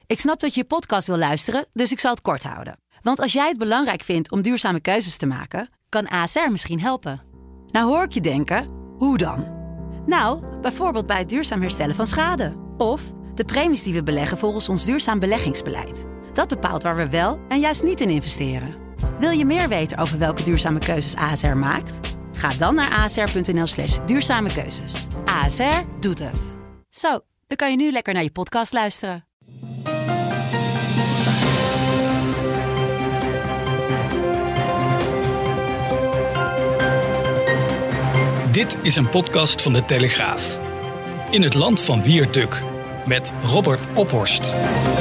Ik snap dat je podcast wil luisteren, dus ik zal het kort houden. Want als jij het belangrijk vindt om duurzame keuzes te maken, kan ASR misschien helpen. Nou hoor ik je denken, hoe dan? Nou, bijvoorbeeld bij het duurzaam herstellen van schade. Of de premies die we beleggen volgens ons duurzaam beleggingsbeleid. Dat bepaalt waar we wel en juist niet in investeren. Wil je meer weten over welke duurzame keuzes ASR maakt? Ga dan naar asr.nl/duurzame keuzes. ASR doet het. Zo, dan kan je nu lekker naar je podcast luisteren. Dit is een podcast van De Telegraaf. In het land van Wierduk met Robert Ophorst.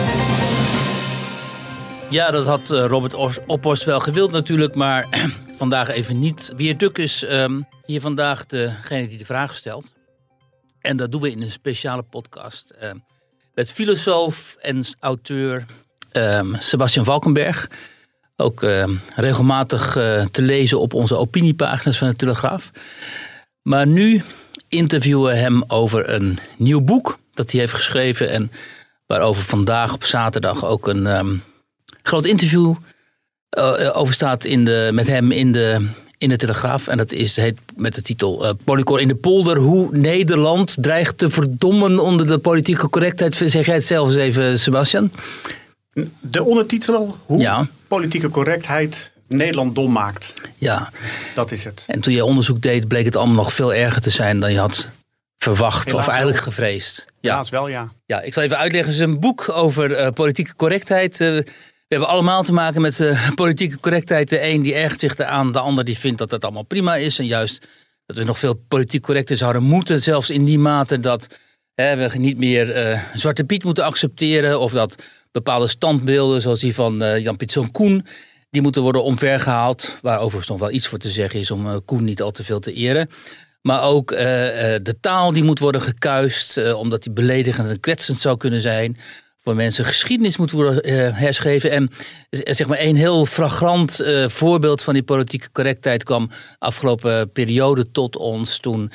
Ja, dat had Robert Ophorst wel gewild natuurlijk, maar vandaag even niet. Wierduk is hier vandaag degene die de vraag stelt. En dat doen we in een speciale podcast met filosoof en auteur Sebastian Valkenberg. Ook regelmatig te lezen op onze opiniepagina's van De Telegraaf. Maar nu interviewen we hem over een nieuw boek dat hij heeft geschreven. En waarover vandaag op zaterdag ook een groot interview over staat met hem in de Telegraaf. En dat heet met de titel Polycor in de polder. Hoe Nederland dreigt te verdommen onder de politieke correctheid. Zeg jij het zelf eens even, Sebastian? De ondertitel, hoe politieke correctheid Nederland dom maakt. Ja. Dat is het. En toen je onderzoek deed, bleek het allemaal nog veel erger te zijn dan je had verwacht. Helaas of eigenlijk gevreesd. Ja. Helaas wel, ja. Ja, ik zal even uitleggen. Het is een boek over politieke correctheid. We hebben allemaal te maken met politieke correctheid. De een die ergert zich eraan, de ander die vindt dat het allemaal prima is. En juist dat we nog veel politiek correcter zouden moeten. Zelfs in die mate dat we niet meer Zwarte Piet moeten accepteren. Of dat bepaalde standbeelden, zoals die van Jan Pieterszoon Koen, die moeten worden omvergehaald. Waar overigens nog wel iets voor te zeggen is om Koen niet al te veel te eren. Maar ook de taal die moet worden gekuist, omdat die beledigend en kwetsend zou kunnen zijn. Voor mensen geschiedenis moet worden herschreven. En zeg maar een heel flagrant voorbeeld van die politieke correctheid kwam afgelopen periode tot ons. Toen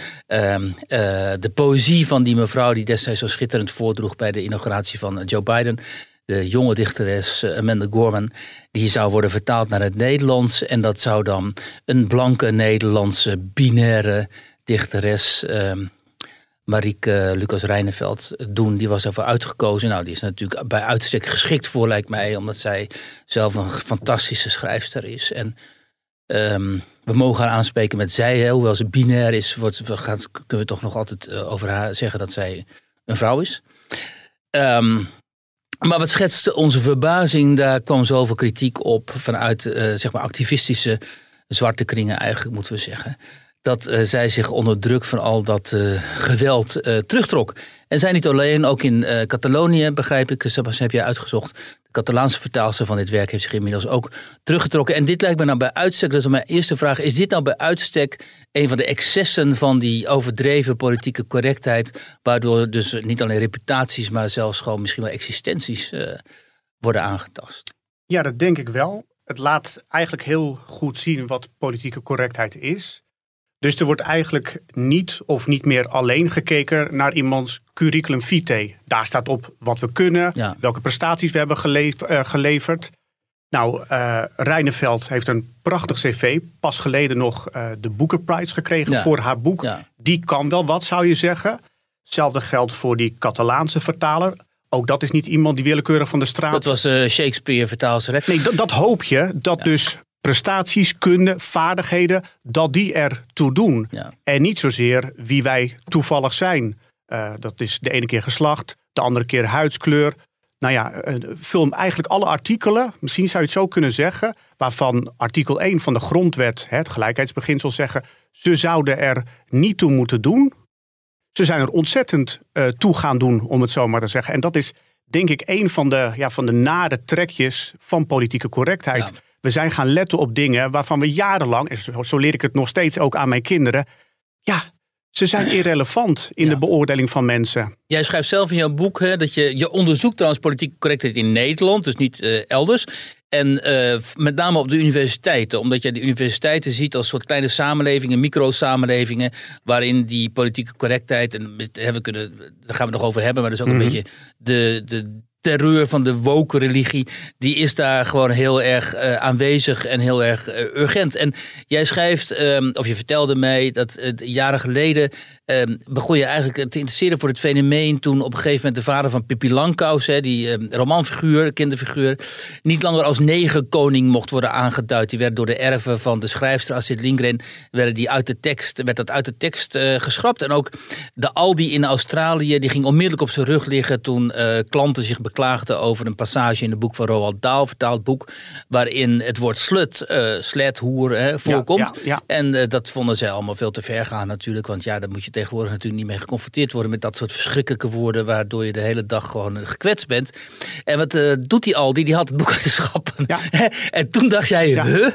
de poëzie van die mevrouw die destijds zo schitterend voordroeg bij de inauguratie van Joe Biden, de jonge dichteres Amanda Gorman, die zou worden vertaald naar het Nederlands. En dat zou dan een blanke Nederlandse binaire dichteres Marieke Lucas Rijneveld doen. Die was ervoor uitgekozen. Nou, die is natuurlijk bij uitstek geschikt voor, lijkt mij, omdat zij zelf een fantastische schrijfster is. En we mogen haar aanspreken met zij. Hoewel ze binair is, kunnen we toch nog altijd over haar zeggen dat zij een vrouw is. Maar wat schetste onze verbazing, daar kwam zoveel kritiek op vanuit zeg maar activistische zwarte kringen eigenlijk, moeten we zeggen. Dat zij zich onder druk van al dat geweld terugtrok. En zij niet alleen, ook in Catalonië, begrijp ik, Sebastian, heb jij uitgezocht. De Catalaanse vertaalster van dit werk heeft zich inmiddels ook teruggetrokken. En dit lijkt me nou bij uitstek, dat is mijn eerste vraag, is dit nou bij uitstek een van de excessen van die overdreven politieke correctheid, waardoor dus niet alleen reputaties, maar zelfs gewoon misschien wel existenties worden aangetast? Ja, dat denk ik wel. Het laat eigenlijk heel goed zien wat politieke correctheid is. Dus er wordt eigenlijk niet of niet meer alleen gekeken naar iemands curriculum vitae. Daar staat op wat we kunnen, welke prestaties we hebben geleverd. Nou, Rijneveld heeft een prachtig cv. Pas geleden nog de Booker Prize gekregen voor haar boek. Ja. Die kan wel wat, zou je zeggen. Hetzelfde geldt voor die Catalaanse vertaler. Ook dat is niet iemand die willekeurig van de straat. Dat was Shakespeare vertaalster. Nee, dat hoop je. Dat dus prestaties, kunde, vaardigheden, dat die ertoe doen. Ja. En niet zozeer wie wij toevallig zijn. Dat is de ene keer geslacht, de andere keer huidskleur. Nou ja, vul eigenlijk alle artikelen, misschien zou je het zo kunnen zeggen, waarvan artikel 1 van de grondwet, het gelijkheidsbeginsel, zeggen, ze zouden er niet toe moeten doen. Ze zijn er ontzettend toe gaan doen, om het zo maar te zeggen. En dat is, denk ik, een van de nare trekjes van politieke correctheid. Ja. We zijn gaan letten op dingen waarvan we jarenlang, en zo leer ik het nog steeds ook aan mijn kinderen, ze zijn irrelevant in de beoordeling van mensen. Jij schrijft zelf in jouw boek dat je onderzoekt trouwens politieke correctheid in Nederland, dus niet elders. En met name op de universiteiten, omdat je de universiteiten ziet als soort kleine samenlevingen, micro-samenlevingen, waarin die politieke correctheid, en daar gaan we het nog over hebben, maar dat is ook een beetje terreur van de woke religie, die is daar gewoon heel erg aanwezig en heel erg urgent. En jij schrijft, of je vertelde mij dat jaren geleden begon je eigenlijk te interesseren voor het fenomeen toen op een gegeven moment de vader van Pippi Langkous, die romanfiguur, kinderfiguur, niet langer als negerkoning mocht worden aangeduid. Die werd door de erven van de schrijfster Astrid Lindgren werd dat uit de tekst geschrapt. En ook de Aldi in Australië, die ging onmiddellijk op zijn rug liggen toen klanten zich beklaagden over een passage in het boek van Roald Dahl, vertaald boek, waarin het woord slet, hoer voorkomt. Ja. En dat vonden zij allemaal veel te ver gaan natuurlijk, want ja, dan moet je tegenwoordig natuurlijk niet mee geconfronteerd worden met dat soort verschrikkelijke woorden, waardoor je de hele dag gewoon gekwetst bent. En wat doet die Aldi? Die had het boek uit de schappen. Ja. En toen dacht jij,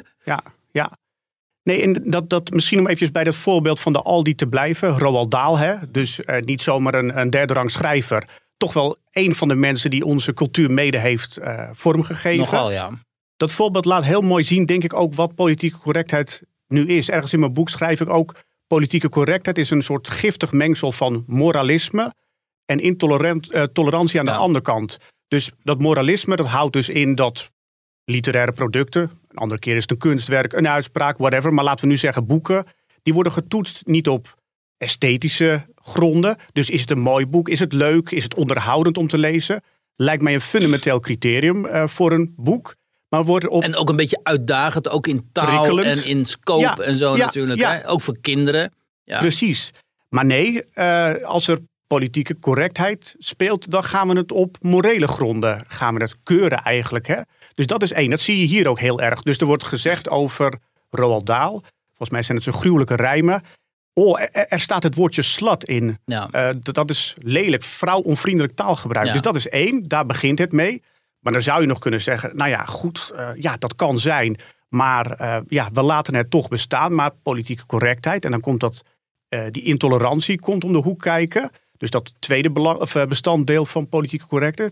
Ja. Nee, en dat misschien om eventjes bij dat voorbeeld van de Aldi te blijven. Roald Dahl, dus niet zomaar een derde rang schrijver. Toch wel een van de mensen die onze cultuur mede heeft vormgegeven. Nogal, ja. Dat voorbeeld laat heel mooi zien, denk ik ook, wat politieke correctheid nu is. Ergens in mijn boek schrijf ik ook, politieke correctheid is een soort giftig mengsel van moralisme en intolerantie aan de andere kant. Dus dat moralisme, dat houdt dus in dat literaire producten, een andere keer is het een kunstwerk, een uitspraak, whatever, maar laten we nu zeggen boeken, die worden getoetst niet op esthetische gronden. Dus is het een mooi boek, is het leuk, is het onderhoudend om te lezen? Lijkt mij een fundamenteel criterium voor een boek. Maar en ook een beetje uitdagend, ook in taal en in scope en zo natuurlijk. Ja. Hè? Ook voor kinderen. Ja. Precies. Maar nee, als er politieke correctheid speelt, dan gaan we het op morele gronden gaan we het keuren eigenlijk. Hè? Dus dat is één. Dat zie je hier ook heel erg. Dus er wordt gezegd over Roald Dahl. Volgens mij zijn het zo'n gruwelijke rijmen. Oh, er staat het woordje slut in. Ja. Dat is lelijk, vrouwonvriendelijk taalgebruik. Ja. Dus dat is één. Daar begint het mee. Maar dan zou je nog kunnen zeggen, nou ja, goed, dat kan zijn. Maar we laten het toch bestaan. Maar politieke correctheid, en dan komt die intolerantie komt om de hoek kijken. Dus dat tweede bestanddeel van politieke correctheid.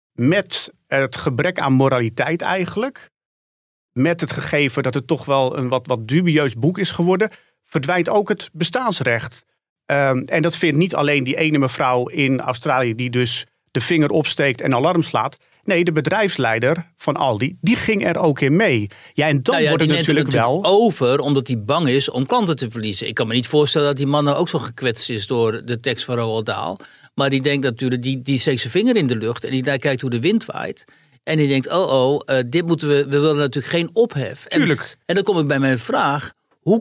Met het gebrek aan moraliteit eigenlijk. Met het gegeven dat het toch wel een wat dubieus boek is geworden. Verdwijnt ook het bestaansrecht. En dat vindt niet alleen die ene mevrouw in Australië die dus de vinger opsteekt en alarm slaat. Nee, de bedrijfsleider van Aldi, die ging er ook in mee. Ja, en dan wordt het natuurlijk wel over, omdat hij bang is om klanten te verliezen. Ik kan me niet voorstellen dat die man nou ook zo gekwetst is door de tekst van Roald Dahl. Maar die denkt natuurlijk, die steekt zijn vinger in de lucht en die kijkt hoe de wind waait. En die denkt, dit moeten we willen natuurlijk geen ophef. Tuurlijk. En dan kom ik bij mijn vraag.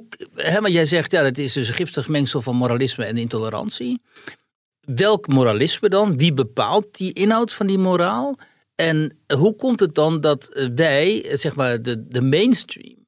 Maar jij zegt, dat is dus een giftig mengsel van moralisme en intolerantie. Welk moralisme dan? Wie bepaalt die inhoud van die moraal? En hoe komt het dan dat wij, zeg maar de mainstream,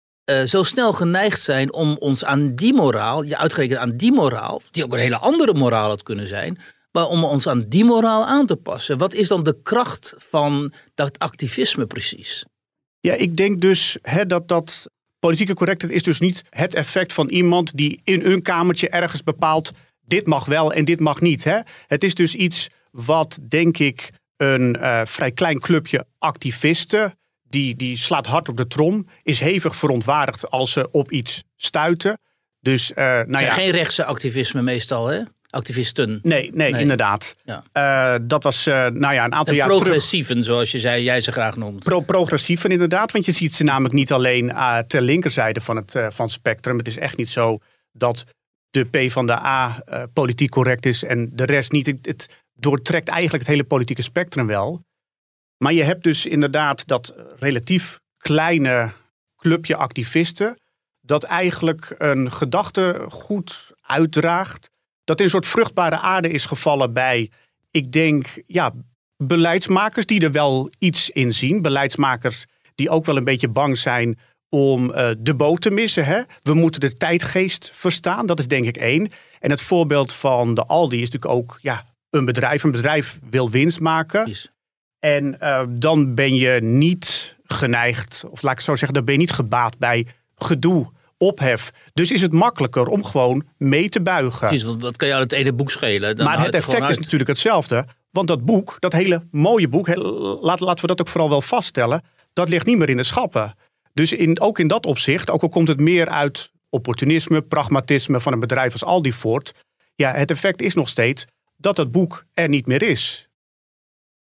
zo snel geneigd zijn om ons aan die moraal, uitgerekend aan die moraal, die ook een hele andere moraal had kunnen zijn, maar om ons aan die moraal aan te passen? Wat is dan de kracht van dat activisme precies? Ja, ik denk dus dat politieke correctheid is dus niet het effect van iemand die in een kamertje ergens bepaalt, dit mag wel en dit mag niet. Hè? Het is dus iets wat, denk ik, een vrij klein clubje activisten, die slaat hard op de trom, is hevig verontwaardigd als ze op iets stuiten. Dus, het zijn geen rechtse activisme meestal, hè? Activisten. Nee, inderdaad. Ja. Dat was een aantal jaar terug. Progressieven, zoals jij ze graag noemt. Progressieven inderdaad, want je ziet ze namelijk niet alleen ter linkerzijde van het spectrum. Het is echt niet zo dat de PvdA politiek correct is en de rest niet. Het doortrekt eigenlijk het hele politieke spectrum wel. Maar je hebt dus inderdaad dat relatief kleine clubje activisten dat eigenlijk een gedachte goed uitdraagt. Dat in een soort vruchtbare aarde is gevallen bij, ik denk, beleidsmakers die er wel iets in zien. Beleidsmakers die ook wel een beetje bang zijn om de boot te missen. Hè? We moeten de tijdgeest verstaan, dat is denk ik één. En het voorbeeld van de Aldi is natuurlijk ook een bedrijf. Een bedrijf wil winst maken. Precies. En dan ben je niet geneigd, of laat ik het zo zeggen, dan ben je niet gebaat bij gedoe, ophef. Dus is het makkelijker om gewoon mee te buigen. Precies, want wat kan jou het ene boek schelen? Maar het effect is natuurlijk hetzelfde. Want dat boek, dat hele mooie boek, laten we dat ook vooral wel vaststellen, dat ligt niet meer in de schappen. Dus ook in dat opzicht, ook al komt het meer uit opportunisme, pragmatisme van een bedrijf als Aldi voort. Ja, het effect is nog steeds dat het boek er niet meer is.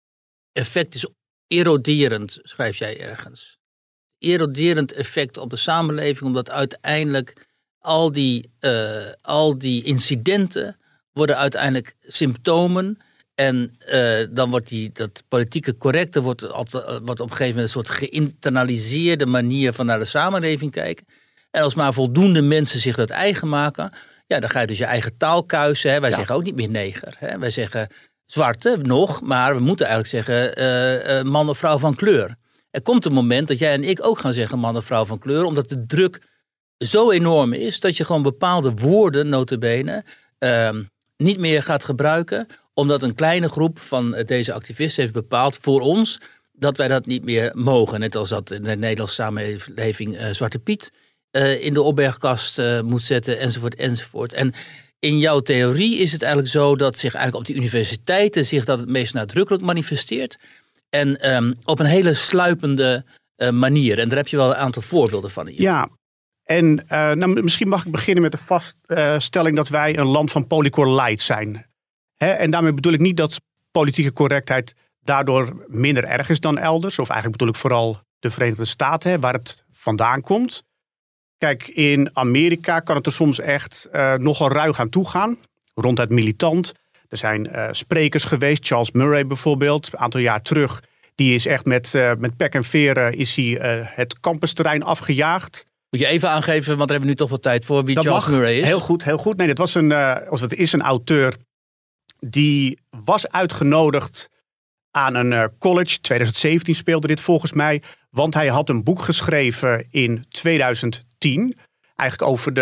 effect is eroderend, schrijf jij ergens. Eroderend effect op de samenleving, omdat uiteindelijk al die incidenten worden uiteindelijk symptomen. En dan wordt dat politieke correcte wordt op een gegeven moment een soort geïnternaliseerde manier van naar de samenleving kijken. En als maar voldoende mensen zich dat eigen maken, ja, dan ga je dus je eigen taal kuisen. Hè. Wij zeggen ook niet meer neger. Hè. Wij zeggen zwarte nog, maar we moeten eigenlijk zeggen man of vrouw van kleur. Er komt een moment dat jij en ik ook gaan zeggen man of vrouw van kleur, omdat de druk zo enorm is dat je gewoon bepaalde woorden, nota bene, niet meer gaat gebruiken, omdat een kleine groep van deze activisten heeft bepaald voor ons dat wij dat niet meer mogen. Net als dat in de Nederlandse samenleving Zwarte Piet in de opbergkast moet zetten, enzovoort, enzovoort. En in jouw theorie is het eigenlijk zo dat zich eigenlijk op die universiteiten zich dat het meest nadrukkelijk manifesteert. En op een hele sluipende manier. En daar heb je wel een aantal voorbeelden van hier. Ja, en misschien mag ik beginnen met de vaststelling dat wij een land van polycore light zijn. En daarmee bedoel ik niet dat politieke correctheid daardoor minder erg is dan elders. Of eigenlijk bedoel ik vooral de Verenigde Staten, waar het vandaan komt. Kijk, in Amerika kan het er soms echt nogal ruig aan toegaan. Ronduit militant. Er zijn sprekers geweest, Charles Murray bijvoorbeeld, een aantal jaar terug. Die is echt met pek en veren het campusterrein afgejaagd. Moet je even aangeven, want daar hebben we nu toch wat tijd voor, wie Charles Murray is? Heel goed, heel goed. Nee, het is een auteur die was uitgenodigd aan een college. 2017 speelde dit volgens mij. Want hij had een boek geschreven in 2010. Eigenlijk over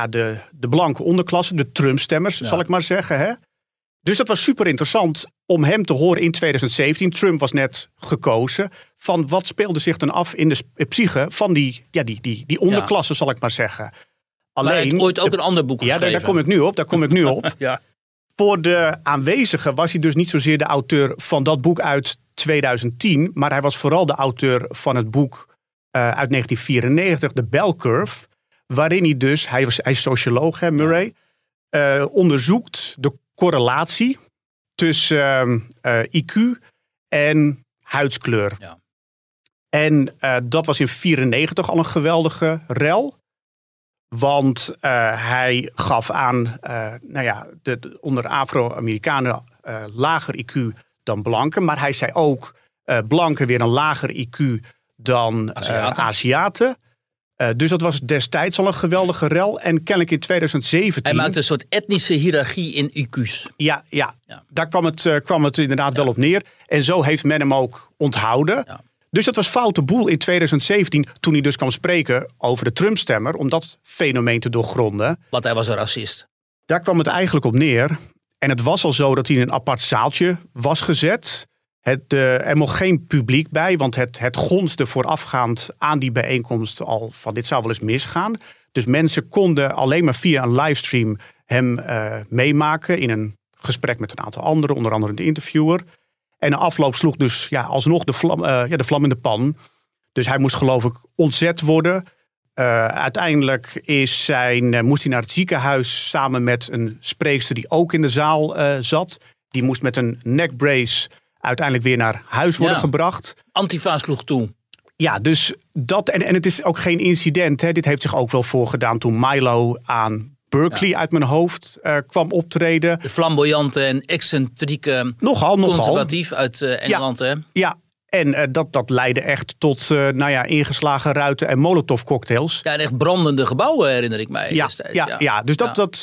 de blanke onderklasse, de Trump-stemmers, zal ik maar zeggen. Hè? Dus dat was super interessant om hem te horen in 2017. Trump was net gekozen. Van wat speelde zich dan af in de psyche van die onderklasse, zal ik maar zeggen. Alleen, maar hij heeft ooit ook een ander boek geschreven. Ja, daar kom ik nu op. Ja. Voor de aanwezigen was hij dus niet zozeer de auteur van dat boek uit 2010. Maar hij was vooral de auteur van het boek uit 1994, de Bell Curve. Waarin hij dus, hij is socioloog, hè, Murray, onderzoekt de correlatie tussen IQ en huidskleur. Ja. En dat was in 1994 al een geweldige rel. Want hij gaf aan, onder Afro-Amerikanen lager IQ dan blanken. Maar hij zei ook blanken weer een lager IQ dan Aziaten. Dus dat was destijds al een geweldige rel. En kennelijk in 2017... Hij maakte een soort etnische hiërarchie in IQ's. Ja. Daar kwam het inderdaad wel op neer. En zo heeft men hem ook onthouden. Ja. Dus dat was foute boel in 2017, toen hij dus kwam spreken over de Trump-stemmer, om dat fenomeen te doorgronden. Want hij was een racist. Daar kwam het eigenlijk op neer. En het was al zo dat hij in een apart zaaltje was gezet. Er mocht geen publiek bij, want het gonste voorafgaand aan die bijeenkomst al van dit zou wel eens misgaan. Dus mensen konden alleen maar via een livestream hem meemaken in een gesprek met een aantal anderen, onder andere de interviewer. En de afloop sloeg dus alsnog de vlam in de pan. Dus hij moest geloof ik ontzet worden. Uiteindelijk moest hij naar het ziekenhuis samen met een spreekster die ook in de zaal zat. Die moest met een neckbrace uiteindelijk weer naar huis worden gebracht. Antifa sloeg toe. Ja, dus dat. En het is ook geen incident. Hè. Dit heeft zich ook wel voorgedaan toen Milo aan Berkeley uit mijn hoofd kwam optreden. De flamboyante en excentrieke conservatief uit Engeland. Hè? Ja, en dat leidde echt tot ingeslagen ruiten en molotovcocktails. Ja, en echt brandende gebouwen herinner ik mij destijds. Ja, dus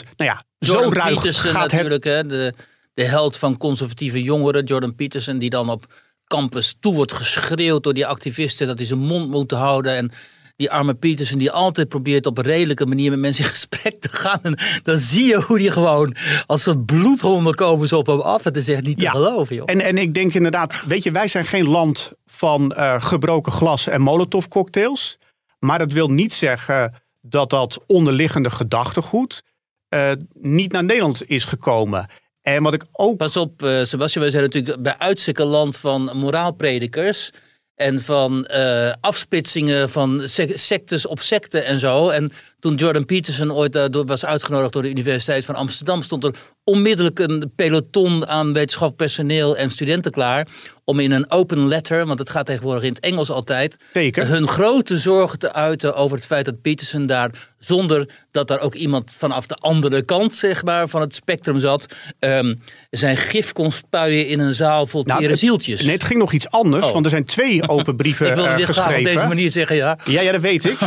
zo ruig gaat natuurlijk, het. De held van conservatieve jongeren, Jordan Peterson, die dan op campus toe wordt geschreeuwd door die activisten dat hij zijn mond moet houden. En die arme Peterson die altijd probeert op een redelijke manier met mensen in gesprek te gaan. En dan zie je hoe die gewoon als soort bloedhonden komen ze op hem af. Het is echt niet te geloven, joh. En ik denk inderdaad, weet je, wij zijn geen land van gebroken glas en molotovcocktails. Maar dat wil niet zeggen dat onderliggende gedachtegoed niet naar Nederland is gekomen. En wat ik ook... Pas op, Sebastian, wij zijn natuurlijk bij uitstek een land van moraalpredikers. En van afsplitsingen van sectes op secten en zo. En Toen Jordan Peterson ooit was uitgenodigd door de Universiteit van Amsterdam, stond er onmiddellijk een peloton aan wetenschappelijk personeel en studenten klaar om in een open letter, want het gaat tegenwoordig in het Engels altijd, hun grote zorgen te uiten over het feit dat Peterson daar, zonder dat daar ook iemand vanaf de andere kant, zeg maar, van het spectrum zat, zijn gif kon spuien in een zaal vol tere zieltjes. Nee, het ging nog iets anders, want er zijn 2 open brieven geschreven. Ik wilde dit graag op deze manier zeggen, ja. Ja, dat weet ik.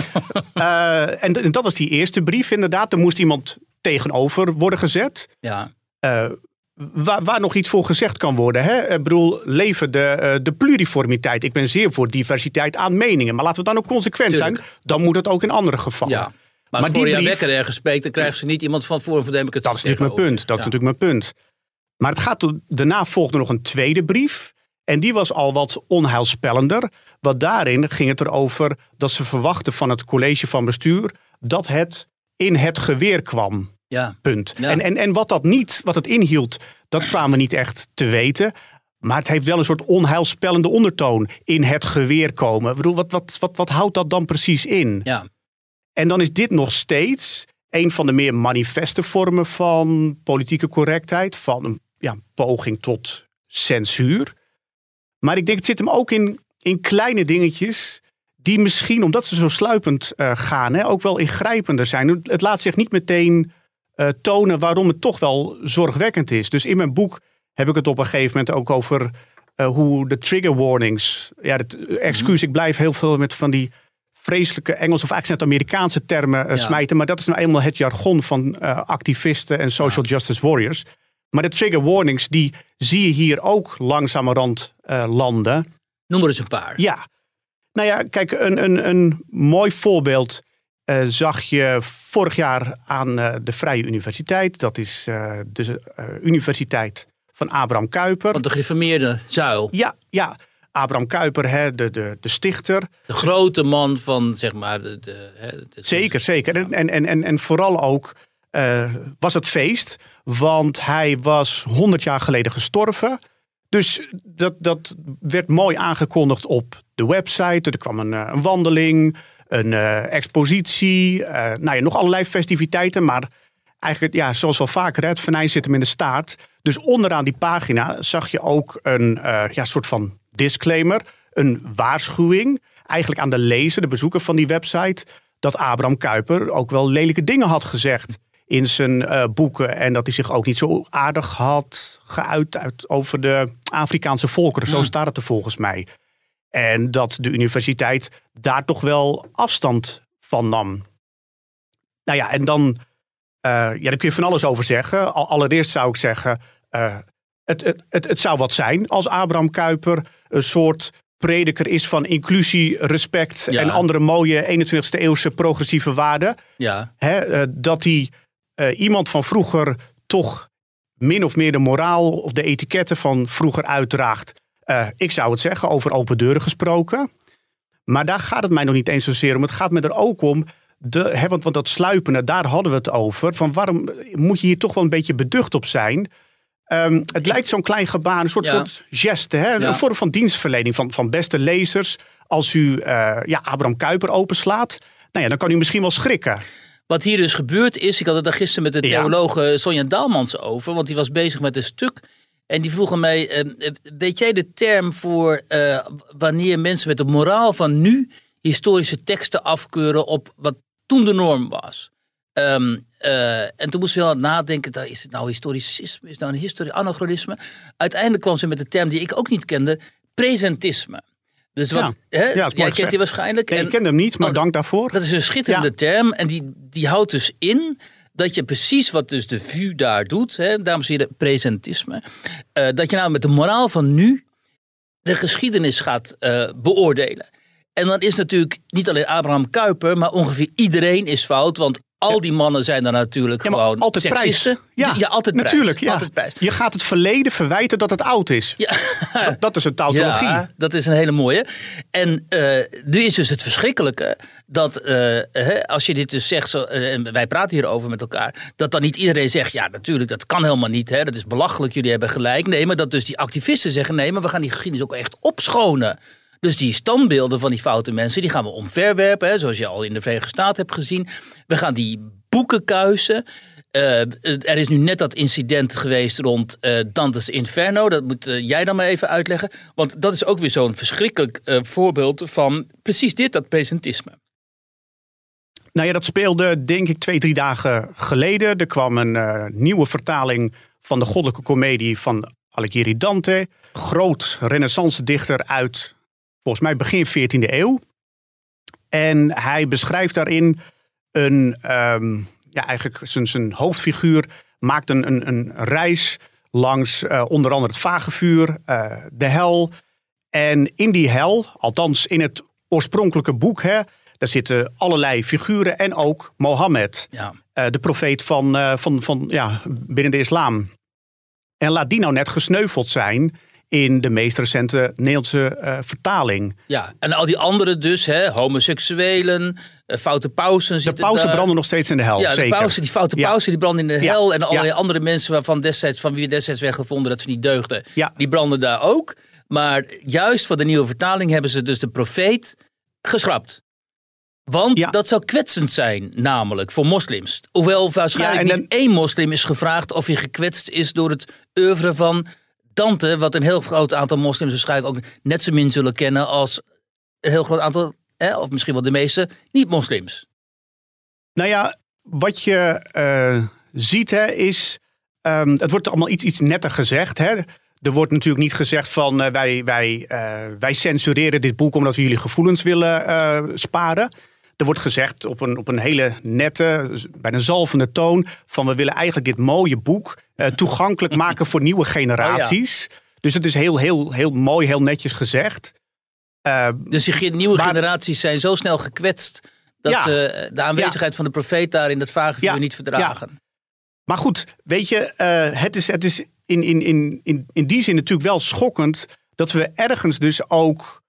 En dat was die eerste brief inderdaad. Er moest iemand tegenover worden gezet. Ja. Waar nog iets voor gezegd kan worden. Hè? Ik bedoel, leven de pluriformiteit. Ik ben zeer voor diversiteit aan meningen. Maar laten we dan ook consequent zijn. Dan moet het ook in andere gevallen. Ja. Maar als Gloria Wekker ergens spreekt, dan krijgen ze niet iemand van Forum voor Democratie. Dat is natuurlijk mijn punt. Maar daarna volgde nog een tweede brief. En die was al wat onheilspellender. Want daarin ging het erover dat ze verwachten van het college van bestuur dat het in het geweer kwam. Ja. Punt. Ja. En wat het inhield, dat kwamen we niet echt te weten. Maar het heeft wel een soort onheilspellende ondertoon. In het geweer komen. Ik bedoel, wat houdt dat dan precies in? Ja. En dan is dit nog steeds een van de meer manifeste vormen van politieke correctheid. Van een poging tot censuur. Maar ik denk, het zit hem ook in kleine dingetjes die misschien, omdat ze zo sluipend gaan, ook wel ingrijpender zijn. Het laat zich niet meteen tonen waarom het toch wel zorgwekkend is. Dus in mijn boek heb ik het op een gegeven moment ook over hoe de trigger warnings. Ja, excuus, ik blijf heel veel met van die vreselijke Engelse of accent Amerikaanse termen smijten. Maar dat is nou eenmaal het jargon van activisten en social justice warriors. Maar de trigger warnings, die zie je hier ook langzamerhand landen. Noem er eens een paar. Ja. Nou ja, kijk, een mooi voorbeeld zag je vorig jaar aan de Vrije Universiteit. Dat is de Universiteit van Abraham Kuyper. Want de gereformeerde zuil. Ja. Abraham Kuyper, de stichter. De grote man van, zeg maar... Zeker. En vooral ook was het feest. Want hij was 100 jaar geleden gestorven. Dus dat werd mooi aangekondigd op de website. Er kwam een wandeling, een expositie. Nog allerlei festiviteiten. Maar eigenlijk, zoals wel vaker, het venijn zit hem in de staart. Dus onderaan die pagina zag je ook een soort van disclaimer. Een waarschuwing. Eigenlijk aan de lezer, de bezoeker van die website. Dat Abraham Kuyper ook wel lelijke dingen had gezegd in zijn boeken. En dat hij zich ook niet zo aardig had geuit over de Afrikaanse volkeren. Zo staat het er volgens mij. En dat de universiteit daar toch wel afstand van nam. Nou ja, en dan daar kun je van alles over zeggen. Allereerst zou ik zeggen, het zou wat zijn als Abraham Kuyper een soort prediker is van inclusie, respect en andere mooie 21e eeuwse progressieve waarden. Ja. Dat hij iemand van vroeger toch min of meer de moraal of de etiketten van vroeger uitdraagt. Ik zou het zeggen, over open deuren gesproken. Maar daar gaat het mij nog niet eens zozeer om. Het gaat me er ook om, want dat sluipende, daar hadden we het over. Van waarom moet je hier toch wel een beetje beducht op zijn? Het lijkt zo'n klein gebaar, een soort geste. Een vorm van dienstverlening van beste lezers. Als u Abraham Kuyper openslaat, dan kan u misschien wel schrikken. Wat hier dus gebeurd is, ik had het daar gisteren met de theologe Sonja Daalmans over. Want die was bezig met een stuk. En die vroegen mij, weet jij de term voor wanneer mensen met de moraal van nu historische teksten afkeuren op wat toen de norm was? En toen moesten we wel nadenken, is het nou historicisme, is het nou een anachronisme? Uiteindelijk kwam ze met de term die ik ook niet kende, presentisme. Dus wat, jij kent die waarschijnlijk. Nee, ik ken hem niet, maar dank daarvoor. Dat is een schitterende term en die houdt dus in dat je precies wat dus de VU daar doet, daarom zie je presentisme, dat je nou met de moraal van nu de geschiedenis gaat beoordelen. En dan is natuurlijk niet alleen Abraham Kuyper, maar ongeveer iedereen is fout, want al die mannen zijn dan natuurlijk gewoon altijd seksisten. Prijs. Ja, altijd natuurlijk. Prijs. Altijd prijs. Je gaat het verleden verwijten dat het oud is. Ja. Dat is een tautologie. Ja, dat is een hele mooie. En nu is dus het verschrikkelijke dat als je dit dus zegt, en wij praten hierover met elkaar, dat dan niet iedereen zegt, ja natuurlijk, dat kan helemaal niet. Dat is belachelijk, jullie hebben gelijk. Nee, maar dat dus die activisten zeggen, nee, maar we gaan die geschiedenis ook echt opschonen. Dus die standbeelden van die foute mensen, die gaan we omverwerpen. Hè, zoals je al in de Verenigde Staten hebt gezien. We gaan die boeken kuisen. Er is nu net dat incident geweest rond Dante's Inferno. Dat moet jij dan maar even uitleggen. Want dat is ook weer zo'n verschrikkelijk voorbeeld van precies dit, dat presentisme. Nou ja, dat speelde denk ik 2-3 dagen geleden. Er kwam een nieuwe vertaling van de Goddelijke Komedie van Alighieri Dante. Groot renaissance dichter uit, volgens mij begin 14e eeuw. En hij beschrijft daarin eigenlijk zijn hoofdfiguur maakt een reis langs onder andere het vagevuur, de hel. En in die hel, althans in het oorspronkelijke boek, daar zitten allerlei figuren en ook Mohammed, de profeet van binnen de islam. En laat die nou net gesneuveld zijn in de meest recente Nederlandse vertaling. Ja, en al die anderen dus, homoseksuelen, foute pausen. De pausen branden nog steeds in de hel, ja, zeker. Die foute pausen die branden in de hel. En allerlei andere mensen van wie we destijds werden gevonden dat ze niet deugden. Ja. Die branden daar ook. Maar juist voor de nieuwe vertaling hebben ze dus de profeet geschrapt. Want dat zou kwetsend zijn, namelijk voor moslims. Hoewel waarschijnlijk niet één moslim is gevraagd of hij gekwetst is door het oeuvre van Dante, wat een heel groot aantal moslims waarschijnlijk ook net zo min zullen kennen als een heel groot aantal, of misschien wel de meeste, niet-moslims. Nou ja, wat je ziet is, het wordt allemaal iets netter gezegd. Hè? Er wordt natuurlijk niet gezegd van wij censureren dit boek omdat we jullie gevoelens willen sparen. Er wordt gezegd op een hele nette, bijna zalvende toon van we willen eigenlijk dit mooie boek toegankelijk maken voor nieuwe generaties. Dus het is heel mooi, heel netjes gezegd. Dus die nieuwe generaties zijn zo snel gekwetst dat ze de aanwezigheid van de profeet daar in dat vagevuur niet verdragen. Ja. Maar goed, weet je, het is in die zin natuurlijk wel schokkend dat we ergens dus ook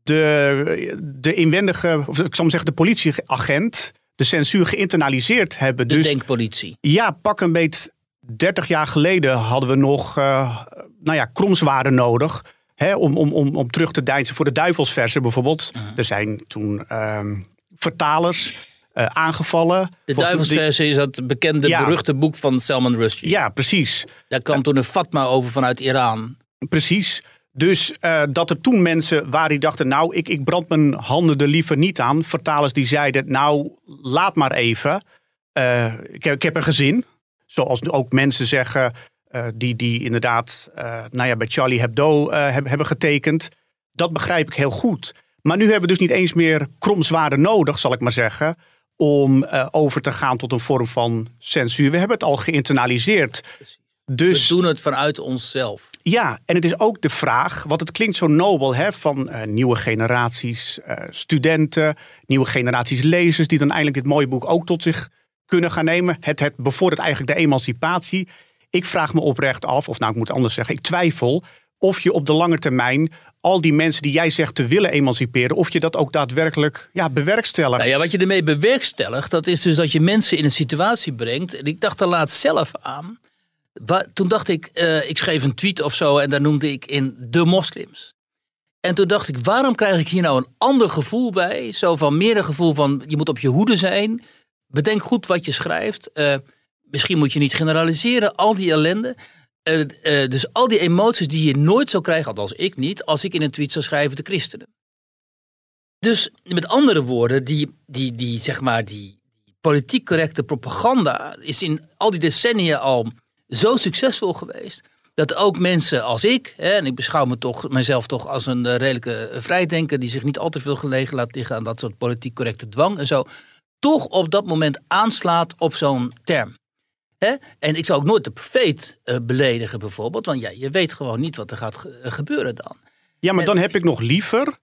de inwendige, of ik zal maar zeggen de politieagent, de censuur geïnternaliseerd hebben. De denkpolitie. Ja, pak een beet 30 jaar geleden hadden we nog kromzwaarden nodig. Om terug te deinzen voor de duivelsversen bijvoorbeeld. Er zijn toen vertalers aangevallen. De duivelsversen is dat bekende beruchte boek van Salman Rushdie. Ja, precies. Daar kwam toen een fatwa over vanuit Iran. Precies. Dus dat er toen mensen waren die dachten, nou, ik brand mijn handen er liever niet aan. Vertalers die zeiden, nou, laat maar even. Ik heb een gezin. Zoals nu ook mensen zeggen die inderdaad bij Charlie Hebdo hebben getekend. Dat begrijp ik heel goed. Maar nu hebben we dus niet eens meer kromzwaarden nodig, zal ik maar zeggen, om over te gaan tot een vorm van censuur. We hebben het al geïnternaliseerd. Dus, we doen het vanuit onszelf. Ja, en het is ook de vraag, want het klinkt zo nobel, van nieuwe generaties studenten, nieuwe generaties lezers die dan eindelijk dit mooie boek ook tot zich kunnen gaan nemen. Het bevordert eigenlijk de emancipatie. Ik vraag me oprecht af, ik moet anders zeggen, ik twijfel of je op de lange termijn al die mensen die jij zegt te willen emanciperen, of je dat ook daadwerkelijk bewerkstelligt. Nou ja, wat je ermee bewerkstelligt, dat is dus dat je mensen in een situatie brengt. En ik dacht er laatst zelf aan. Toen dacht ik, ik schreef een tweet of zo en daar noemde ik in de moslims. En toen dacht ik, waarom krijg ik hier nou een ander gevoel bij? Zo van meer een gevoel van, je moet op je hoede zijn. Bedenk goed wat je schrijft. Misschien moet je niet generaliseren, al die ellende. Dus al die emoties die je nooit zou krijgen, althans ik niet, als ik in een tweet zou schrijven de christenen. Dus met andere woorden, die politiek correcte propaganda is in al die decennia al zo succesvol geweest, dat ook mensen als ik, en ik beschouw mezelf toch als een redelijke vrijdenker die zich niet al te veel gelegen laat liggen aan dat soort politiek correcte dwang en zo, toch op dat moment aanslaat op zo'n term. En ik zou ook nooit de profeet beledigen bijvoorbeeld, want je weet gewoon niet wat er gaat gebeuren dan. Ja, maar dan heb ik nog liever,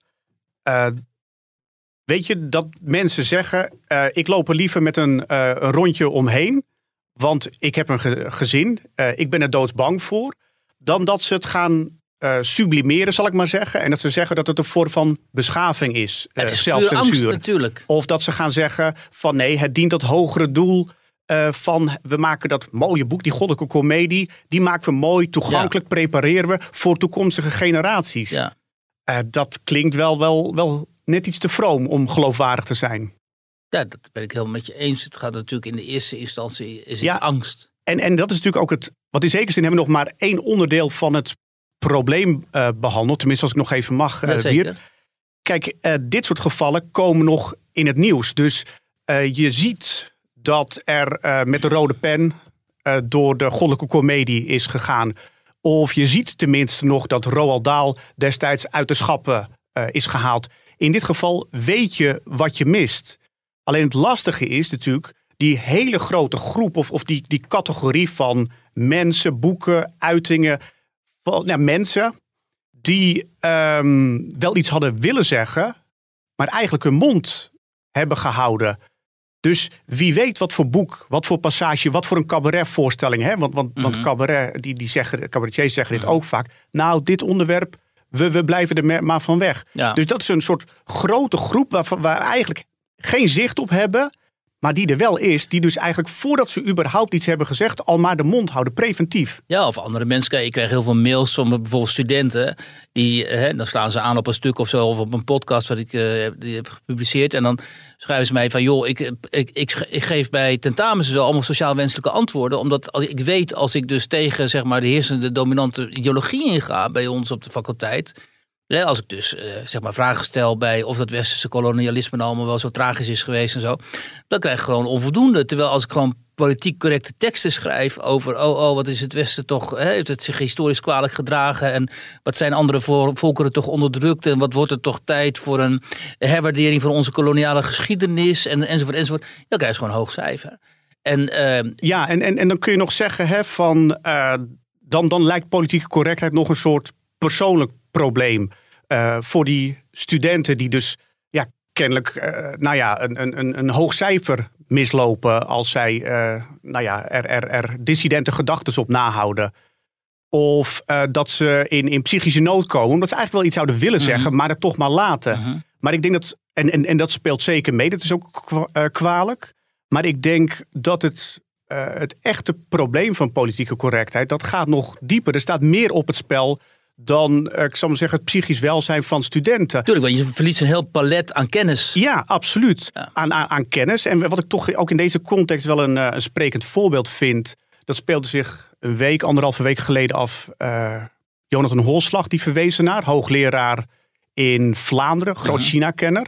weet je, dat mensen zeggen, ik loop er liever met een rondje omheen, want ik heb een gezin, ik ben er doodsbang voor, dan dat ze het gaan sublimeren, zal ik maar zeggen. En dat ze zeggen dat het een vorm van beschaving is. Het is zelfcensuur. Angst, natuurlijk. Of dat ze gaan zeggen van nee, het dient dat hogere doel van we maken dat mooie boek, die goddelijke komedie, die maken we mooi, toegankelijk, prepareren we voor toekomstige generaties. Ja. Dat klinkt wel net iets te vroom om geloofwaardig te zijn. Ja, dat ben ik helemaal met je eens. Het gaat natuurlijk in de eerste instantie is het angst. En dat is natuurlijk ook wat in zekere zin hebben we nog maar 1 onderdeel van het probleem behandeld. Tenminste, als ik nog even mag, Wiert. Kijk, dit soort gevallen komen nog in het nieuws. Dus je ziet dat er met de rode pen door de goddelijke komedie is gegaan. Of je ziet tenminste nog dat Roald Dahl destijds uit de schappen is gehaald. In dit geval weet je wat je mist. Alleen het lastige is natuurlijk die hele grote groep of die categorie van mensen, boeken, uitingen. Van, mensen die wel iets hadden willen zeggen, maar eigenlijk hun mond hebben gehouden. Dus wie weet wat voor boek, wat voor passage, wat voor een cabaretvoorstelling. Hè? Want cabaretiers zeggen dit ook vaak. Nou, dit onderwerp, we blijven er maar van weg. Ja. Dus dat is een soort grote groep waar we eigenlijk geen zicht op hebben. Maar die er wel is, die dus eigenlijk voordat ze überhaupt iets hebben gezegd, al maar de mond houden, preventief. Ja, of andere mensen. Ik krijg heel veel mails van bijvoorbeeld studenten. Dan slaan ze aan op een stuk of zo, of op een podcast wat ik die heb gepubliceerd. En dan schrijven ze mij van, joh, ik geef bij tentamens zo allemaal sociaal wenselijke antwoorden. Omdat ik weet, als ik dus tegen zeg maar de heersende dominante ideologie inga bij ons op de faculteit. Als ik dus vragen stel bij of dat westerse kolonialisme nou allemaal wel zo tragisch is geweest en zo. Dan krijg ik gewoon onvoldoende. Terwijl als ik gewoon politiek correcte teksten schrijf over wat is het Westen toch, heeft het zich historisch kwalijk gedragen en wat zijn andere volkeren toch onderdrukt en wat wordt het toch tijd voor een herwaardering van onze koloniale geschiedenis enzovoort. Dan krijg je gewoon een hoog cijfer. En dan kun je nog zeggen van dan lijkt politieke correctheid nog een soort persoonlijk probleem voor die studenten die dus kennelijk een hoog cijfer mislopen als zij er dissidente gedachten op nahouden. Of dat ze in psychische nood komen, omdat ze eigenlijk wel iets zouden willen zeggen, maar het toch maar laten. Maar ik denk dat, en dat speelt zeker mee, dat is ook kwalijk. Maar ik denk dat het echte probleem van politieke correctheid, dat gaat nog dieper. Er staat meer op het spel dan, ik zal maar zeggen, het psychisch welzijn van studenten. Tuurlijk, want je verliest een heel palet aan kennis. Ja, absoluut. Ja. Aan kennis. En wat ik toch ook in deze context wel een sprekend voorbeeld vind, dat speelde zich anderhalve week geleden af. Jonathan Holslag, die verwezenaar, hoogleraar in Vlaanderen, groot China-kenner.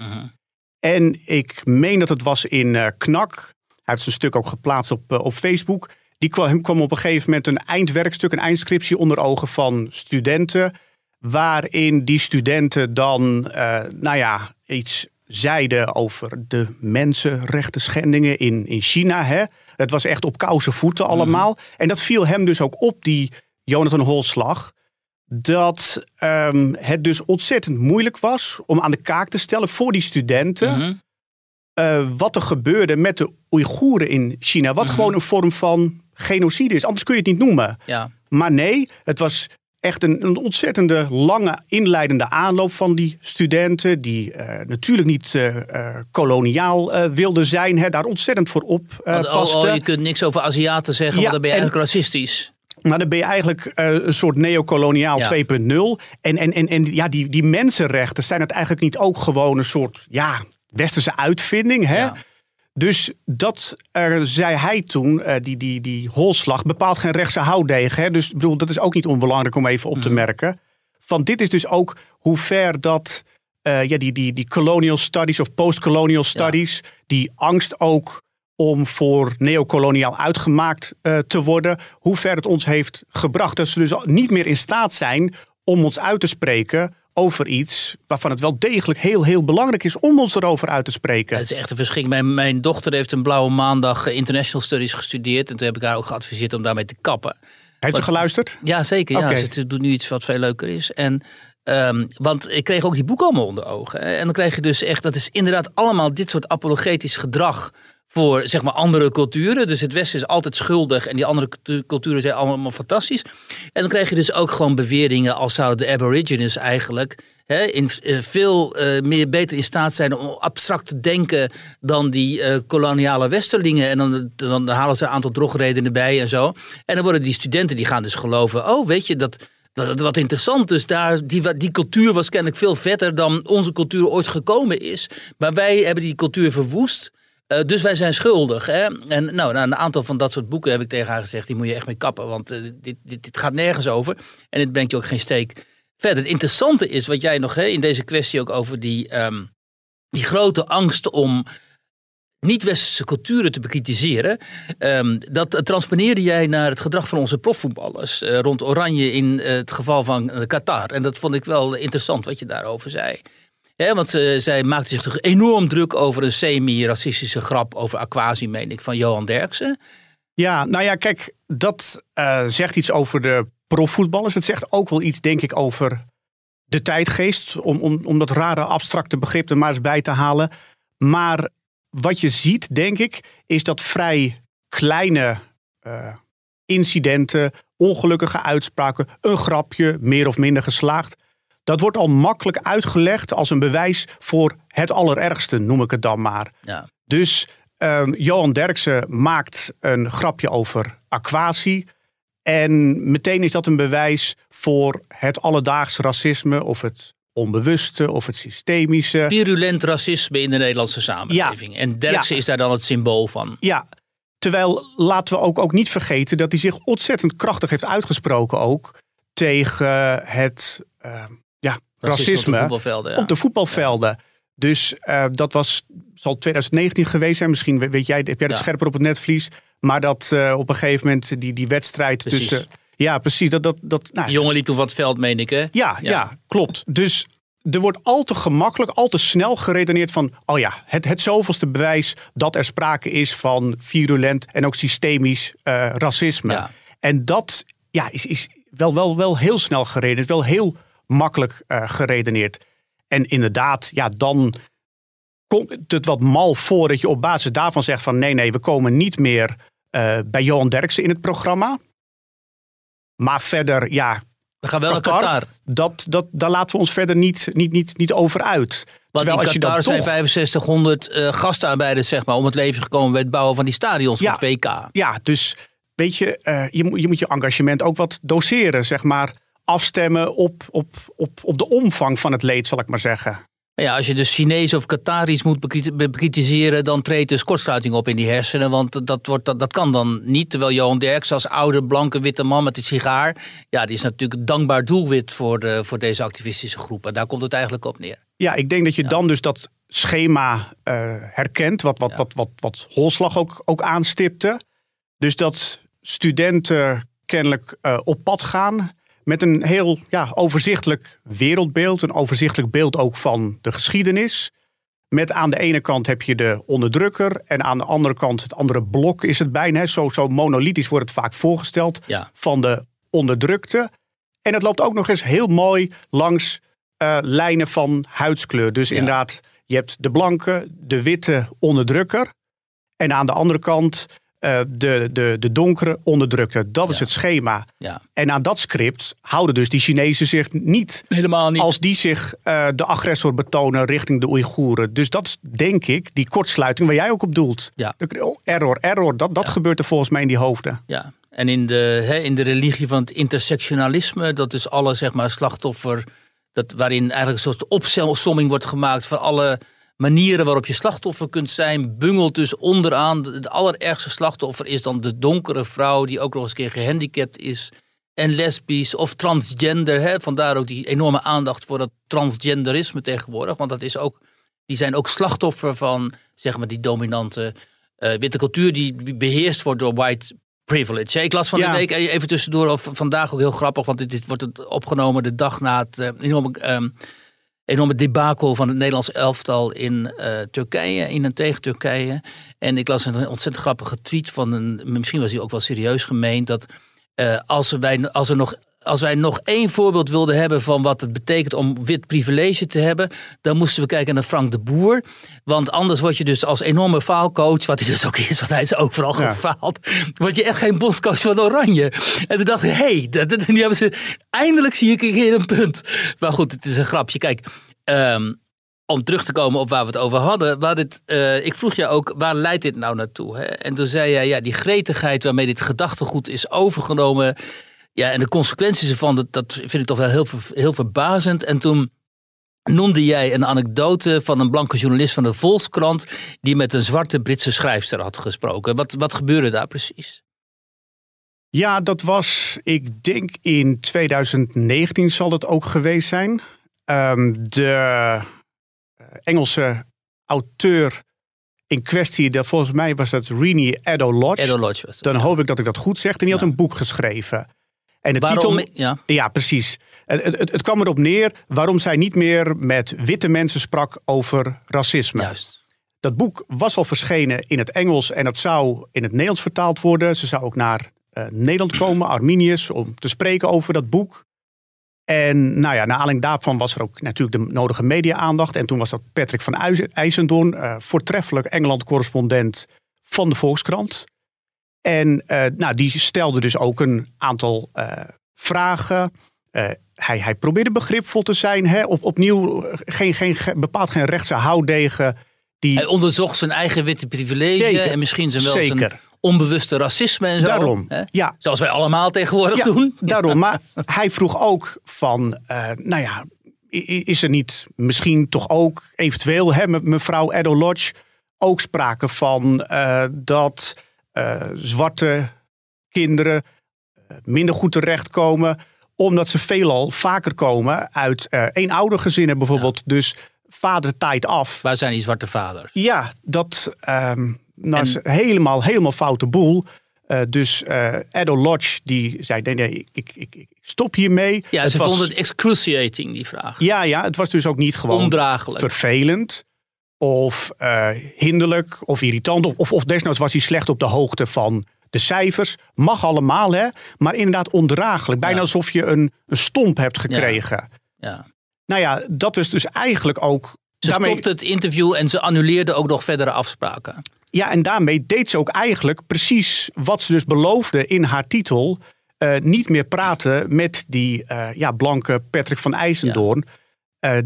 En ik meen dat het was in KNAK. Hij heeft zijn stuk ook geplaatst op Facebook. Die kwam op een gegeven moment een eindwerkstuk, een eindscriptie onder ogen van studenten. Waarin die studenten dan iets zeiden over de mensenrechten schendingen in China. Hè? Het was echt op kousen voeten allemaal. En dat viel hem dus ook op, die Jonathan Holslag. Dat het dus ontzettend moeilijk was om aan de kaak te stellen voor die studenten. Wat er gebeurde met de Oeigoeren in China. Wat gewoon een vorm van genocide is. Anders kun je het niet noemen. Ja. Maar nee, het was echt een ontzettende lange inleidende aanloop van die studenten. Die natuurlijk niet koloniaal wilden zijn. Daar ontzettend voor oppasten. Je kunt niks over Aziaten zeggen, want dan ben je eigenlijk racistisch. Maar dan ben je eigenlijk een soort neocoloniaal 2.0. En die mensenrechten zijn het eigenlijk niet ook gewoon een soort westerse uitvinding. Hè? Ja. Dus dat zei hij toen, die Holslag, bepaalt geen rechtse houtdegen. Hè? Dus bedoel, dat is ook niet onbelangrijk om even op te merken. Van dit is dus ook hoe ver dat die colonial studies of post-colonial studies, die angst ook om voor neocoloniaal uitgemaakt te worden, hoe ver het ons heeft gebracht. Dat ze dus niet meer in staat zijn om ons uit te spreken over iets waarvan het wel degelijk heel, heel belangrijk is om ons erover uit te spreken. Het is echt een verschil. Mijn dochter heeft een blauwe maandag International Studies gestudeerd. En toen heb ik haar ook geadviseerd om daarmee te kappen. Heeft ze geluisterd? Ja, zeker. Okay. Ja, ze doet nu iets wat veel leuker is. En want ik kreeg ook die boek allemaal onder ogen. En dan krijg je dus echt, dat is inderdaad allemaal dit soort apologetisch gedrag voor zeg maar andere culturen. Dus het Westen is altijd schuldig en die andere culturen zijn allemaal fantastisch. En dan krijg je dus ook gewoon beweringen als zouden de Aborigines eigenlijk veel meer beter in staat zijn om abstract te denken dan die koloniale Westerlingen. En dan halen ze een aantal drogredenen bij en zo. En dan worden die studenten die gaan dus geloven, weet je dat Wat interessant is, die cultuur was kennelijk veel vetter dan onze cultuur ooit gekomen is. Maar wij hebben die cultuur verwoest. Dus wij zijn schuldig. Hè? En na een aantal van dat soort boeken heb ik tegen haar gezegd, die moet je echt mee kappen. Want dit gaat nergens over. En het brengt je ook geen steek verder. Het interessante is wat jij nog in deze kwestie ook over die grote angst om niet-westerse culturen te bekritiseren. Dat transponeerde jij naar het gedrag van onze profvoetballers rond Oranje in het geval van Qatar. En dat vond ik wel interessant wat je daarover zei. Ja, want zij maakte zich toch enorm druk over een semi-racistische grap over Aquasi, meen ik, van Johan Derksen. Ja, nou ja, kijk, dat zegt iets over de profvoetballers. Het zegt ook wel iets, denk ik, over de tijdgeest. Om dat rare abstracte begrip er maar eens bij te halen. Maar wat je ziet, denk ik, is dat vrij kleine incidenten, ongelukkige uitspraken, een grapje, meer of minder geslaagd. Dat wordt al makkelijk uitgelegd als een bewijs voor het allerergste, noem ik het dan maar. Ja. Dus Johan Derksen maakt een grapje over Aquasi. En meteen is dat een bewijs voor het alledaagse racisme of het onbewuste of het systemische. Virulent racisme in de Nederlandse samenleving. Ja. En Derksen is daar dan het symbool van. Ja, terwijl laten we ook niet vergeten dat hij zich ontzettend krachtig heeft uitgesproken ook tegen het racisme op de voetbalvelden. Ja. Dus dat zal 2019 geweest zijn. Misschien heb jij dat scherper op het netvlies. Maar dat op een gegeven moment die wedstrijd tussen. Ja, precies. Die jongen liep toen wat veld, meen ik, hè? Ja, klopt. Dus er wordt al te gemakkelijk, al te snel geredeneerd van, het zoveelste bewijs dat er sprake is van virulent en ook systemisch racisme. Ja. En dat is wel heel snel geredeneerd, wel heel makkelijk geredeneerd. En inderdaad, dan komt het wat mal voor dat je op basis daarvan zegt van nee, we komen niet meer bij Johan Derksen in het programma. Maar verder, we gaan wel naar Qatar. Daar laten we ons verder niet over uit. Want in Qatar zijn 6500 gastarbeiders om het leven gekomen bij het bouwen van die stadions voor het WK. Ja, dus weet je, je moet je engagement ook wat doseren, afstemmen op de omvang van het leed, zal ik maar zeggen. Ja, als je dus Chinezen of Qataris moet bekritiseren, dan treedt dus kortsluiting op in die hersenen. Want dat kan dan niet. Terwijl Johan Derksen als oude, blanke, witte man met een sigaar, die is natuurlijk een dankbaar doelwit voor deze activistische groepen. Daar komt het eigenlijk op neer. Ja, ik denk dat je dan dus dat schema herkent, wat Holslag ook aanstipte. Dus dat studenten kennelijk op pad gaan met een heel overzichtelijk wereldbeeld. Een overzichtelijk beeld ook van de geschiedenis. Met aan de ene kant heb je de onderdrukker. En aan de andere kant het andere blok is het bijna. Zo monolithisch wordt het vaak voorgesteld van de onderdrukte. En het loopt ook nog eens heel mooi langs lijnen van huidskleur. Dus inderdaad, je hebt de blanke, de witte onderdrukker. En aan de andere kant de donkere onderdrukte. Dat is het schema. Ja. En aan dat script houden dus die Chinezen zich helemaal niet. Als die zich de agressor betonen richting de Oeigoeren. Dus dat is, denk ik, die kortsluiting waar jij ook op doelt. Ja. Error. Dat gebeurt er volgens mij in die hoofden. Ja. En in de religie van het intersectionalisme, dat is alle slachtoffer, waarin eigenlijk een soort opsomming wordt gemaakt van alle manieren waarop je slachtoffer kunt zijn, bungelt dus onderaan. De allerergste slachtoffer is dan de donkere vrouw die ook nog eens een keer gehandicapt is en lesbisch of transgender. Vandaar ook die enorme aandacht voor dat transgenderisme tegenwoordig. Want die zijn ook slachtoffer van die dominante witte cultuur die beheerst wordt door white privilege. Ik las van de week, even tussendoor, of vandaag ook heel grappig, want dit wordt opgenomen de dag na het enorme debakel van het Nederlands elftal in Turkije, in en tegen Turkije. En ik las een ontzettend grappige tweet van misschien was hij ook wel serieus gemeend, dat als wij nog één voorbeeld wilden hebben van wat het betekent om wit privilege te hebben, dan moesten we kijken naar Frank de Boer. Want anders word je dus als enorme faalcoach, wat hij dus ook is, want hij is overal gefaald, word je echt geen bondscoach van Oranje. En toen dacht ik, nu hebben ze, eindelijk zie ik hier een punt. Maar goed, het is een grapje. Kijk, om terug te komen op waar we het over hadden. Ik vroeg je ook, waar leidt dit nou naartoe? Hè? En toen zei jij, die gretigheid waarmee dit gedachtegoed is overgenomen, Ja, en de consequenties ervan, dat vind ik toch wel heel verbazend. En toen noemde jij een anekdote van een blanke journalist van de Volkskrant die met een zwarte Britse schrijfster had gesproken. Wat gebeurde daar precies? Ja, dat was, ik denk in 2019 zal het ook geweest zijn. De Engelse auteur in kwestie, volgens mij was dat Renée Eddo-Lodge. Eddo-Lodge was dat, Dan hoop ik dat ik dat goed zeg. En die had een boek geschreven. En de titel, ja, precies. Het kwam erop neer waarom zij niet meer met witte mensen sprak over racisme. Juist. Dat boek was al verschenen in het Engels en dat zou in het Nederlands vertaald worden. Ze zou ook naar Nederland komen, Arminius, om te spreken over dat boek. En naar aanleiding daarvan was er ook natuurlijk de nodige media-aandacht. En toen was dat Patrick van IJzendoorn, voortreffelijk Engeland-correspondent van de Volkskrant. En die stelde dus ook een aantal vragen. Hij probeerde begripvol te zijn. Opnieuw bepaald geen rechtse houdegen. Hij onderzocht zijn eigen witte privilege en misschien zijn onbewuste racisme en zo. Daarom, hè? Ja. Zoals wij allemaal tegenwoordig doen. Daarom, maar hij vroeg ook van, is er niet misschien toch ook eventueel, mevrouw Eddo-Lodge, ook sprake van dat zwarte kinderen minder goed terechtkomen, omdat ze veelal vaker komen uit eenoudergezinnen bijvoorbeeld. Ja. Dus vader taait af. Waar zijn die zwarte vaders? Ja, dat is helemaal foute boel. Dus Eddo-Lodge die zei, nee, ik stop hiermee. Ja, ze vonden het excruciating, die vraag. Ja, het was dus ook niet gewoon ondraaglijk, vervelend of hinderlijk of irritant. Of desnoods was hij slecht op de hoogte van de cijfers. Mag allemaal, hè? Maar inderdaad ondraaglijk. Bijna alsof je een stomp hebt gekregen. Ja. Nou ja, dat was dus eigenlijk ook. Ze stopte het interview en ze annuleerde ook nog verdere afspraken. Ja, en daarmee deed ze ook eigenlijk precies wat ze dus beloofde in haar titel. Niet meer praten met die blanke Patrick van IJzendoorn. Ja.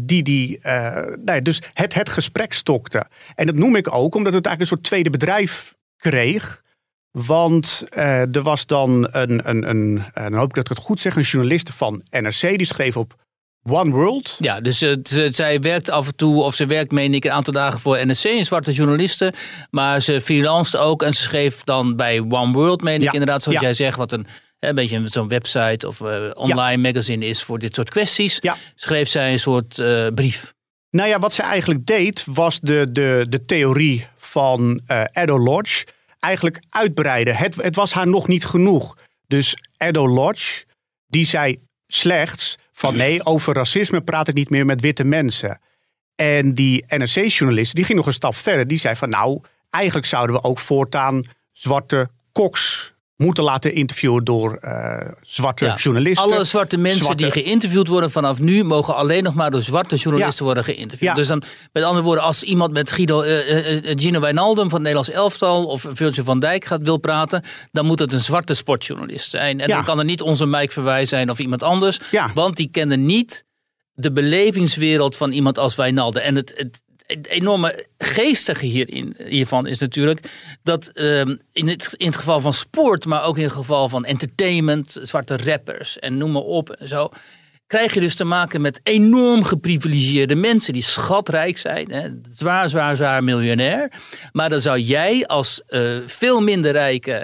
Dus het gesprek stokte. En dat noem ik ook omdat het eigenlijk een soort tweede bedrijf kreeg. Want er was dan dan hoop ik dat ik het goed zeg, een journaliste van NRC. Die schreef op One World. Ja, dus zij werkt af en toe, of ze werkt meen ik een aantal dagen voor NRC, een zwarte journaliste. Maar ze freelanced ook en ze schreef dan bij One World, meen ik inderdaad, zoals jij zegt, wat een beetje zo'n website of online magazine is voor dit soort kwesties. Ja. Schreef zij een soort brief. Nou ja, wat ze eigenlijk deed, was de theorie van Eddo-Lodge eigenlijk uitbreiden. Het was haar nog niet genoeg. Dus Eddo-Lodge, die zei slechts van nee, over racisme praat ik niet meer met witte mensen. En die NRC-journalist, die ging nog een stap verder. Die zei van nou, eigenlijk zouden we ook voortaan zwarte koks moeten laten interviewen door zwarte journalisten. Alle zwarte mensen die geïnterviewd worden vanaf nu mogen alleen nog maar door zwarte journalisten worden geïnterviewd. Ja. Dus dan, met andere woorden, als iemand met Gino Wijnaldum van het Nederlands elftal of Virgil van Dijk wil praten, dan moet het een zwarte sportjournalist zijn. En dan kan er niet onze Mike Verwij zijn of iemand anders, want die kennen niet de belevingswereld van iemand als Wijnaldum. En het enorme geestige hiervan is natuurlijk dat in het geval van sport, maar ook in het geval van entertainment, zwarte rappers en noem maar op en zo, krijg je dus te maken met enorm geprivilegeerde mensen die schatrijk zijn, hè, zwaar miljonair. Maar dan zou jij als veel minder rijke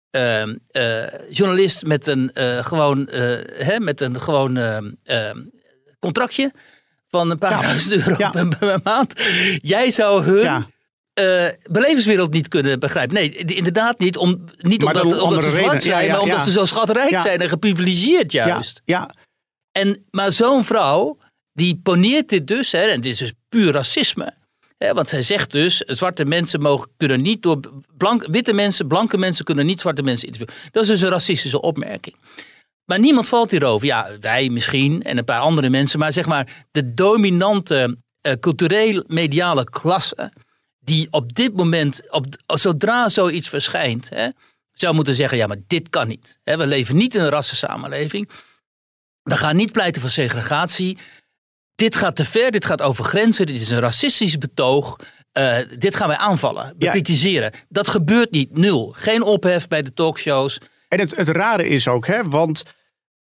journalist met een gewoon contractje van een paar duizend euro per maand. Jij zou hun belevingswereld niet kunnen begrijpen. Nee, inderdaad niet. Niet omdat ze zwart zijn, maar omdat ze zo schatrijk zijn en geprivilegeerd juist. Ja. Maar zo'n vrouw, die poneert dit dus, hè, en dit is dus puur racisme. Hè, want zij zegt dus, zwarte mensen kunnen niet door blanke mensen kunnen niet zwarte mensen interviewen. Dat is dus een racistische opmerking. Maar niemand valt hierover. Ja, wij misschien en een paar andere mensen. Maar zeg maar de dominante cultureel-mediale klasse die op dit moment, zodra zoiets verschijnt, zou moeten zeggen, ja, maar dit kan niet. We leven niet in een rassensamenleving. We gaan niet pleiten voor segregatie. Dit gaat te ver, dit gaat over grenzen. Dit is een racistisch betoog. Dit gaan wij aanvallen, bekritiseren. Dat gebeurt niet, nul. Geen ophef bij de talkshows. En het rare is ook, want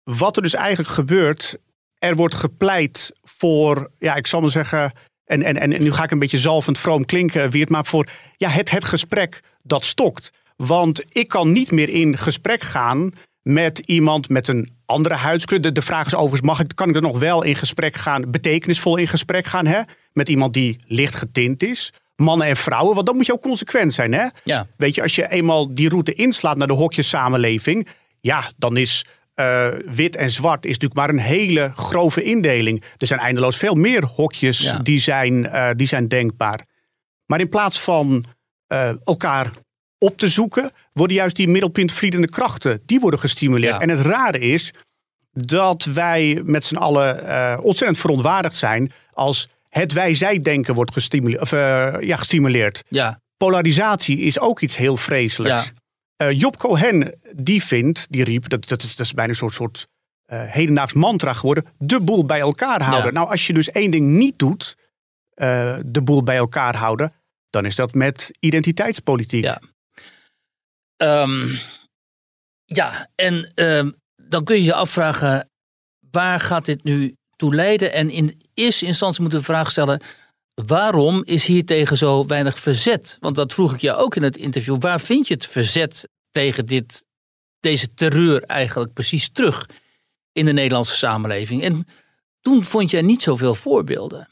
wat er dus eigenlijk gebeurt, er wordt gepleit voor, ik zal maar zeggen, en nu ga ik een beetje zalvend vroom klinken, Wiert, maar voor het gesprek dat stokt. Want ik kan niet meer in gesprek gaan met iemand met een andere huidskleur. De vraag is overigens, kan ik er nog wel in gesprek gaan, betekenisvol in gesprek gaan, hè? Met iemand die licht getint is. Mannen en vrouwen, want dan moet je ook consequent zijn. Hè? Ja. Weet je, als je eenmaal die route inslaat naar de hokjessamenleving, dan is wit en zwart is natuurlijk maar een hele grove indeling. Er zijn eindeloos veel meer hokjes die zijn denkbaar. Maar in plaats van elkaar op te zoeken, worden juist die middelpuntvliedende krachten, die worden gestimuleerd. Ja. En het rare is dat wij met z'n allen ontzettend verontwaardigd zijn als het wij-zij-denken wordt gestimuleerd. Ja. Polarisatie is ook iets heel vreselijks. Ja. Job Cohen, die riep, dat is bijna een soort hedendaags mantra geworden, de boel bij elkaar houden. Ja. Nou, als je dus één ding niet doet, de boel bij elkaar houden, dan is dat met identiteitspolitiek. Ja. Dan kun je je afvragen, waar gaat dit nu toe leiden? En in eerste instantie moeten we de vraag stellen, waarom is hiertegen zo weinig verzet? Want dat vroeg ik jou ook in het interview. Waar vind je het verzet tegen deze terreur eigenlijk precies terug in de Nederlandse samenleving? En toen vond jij niet zoveel voorbeelden.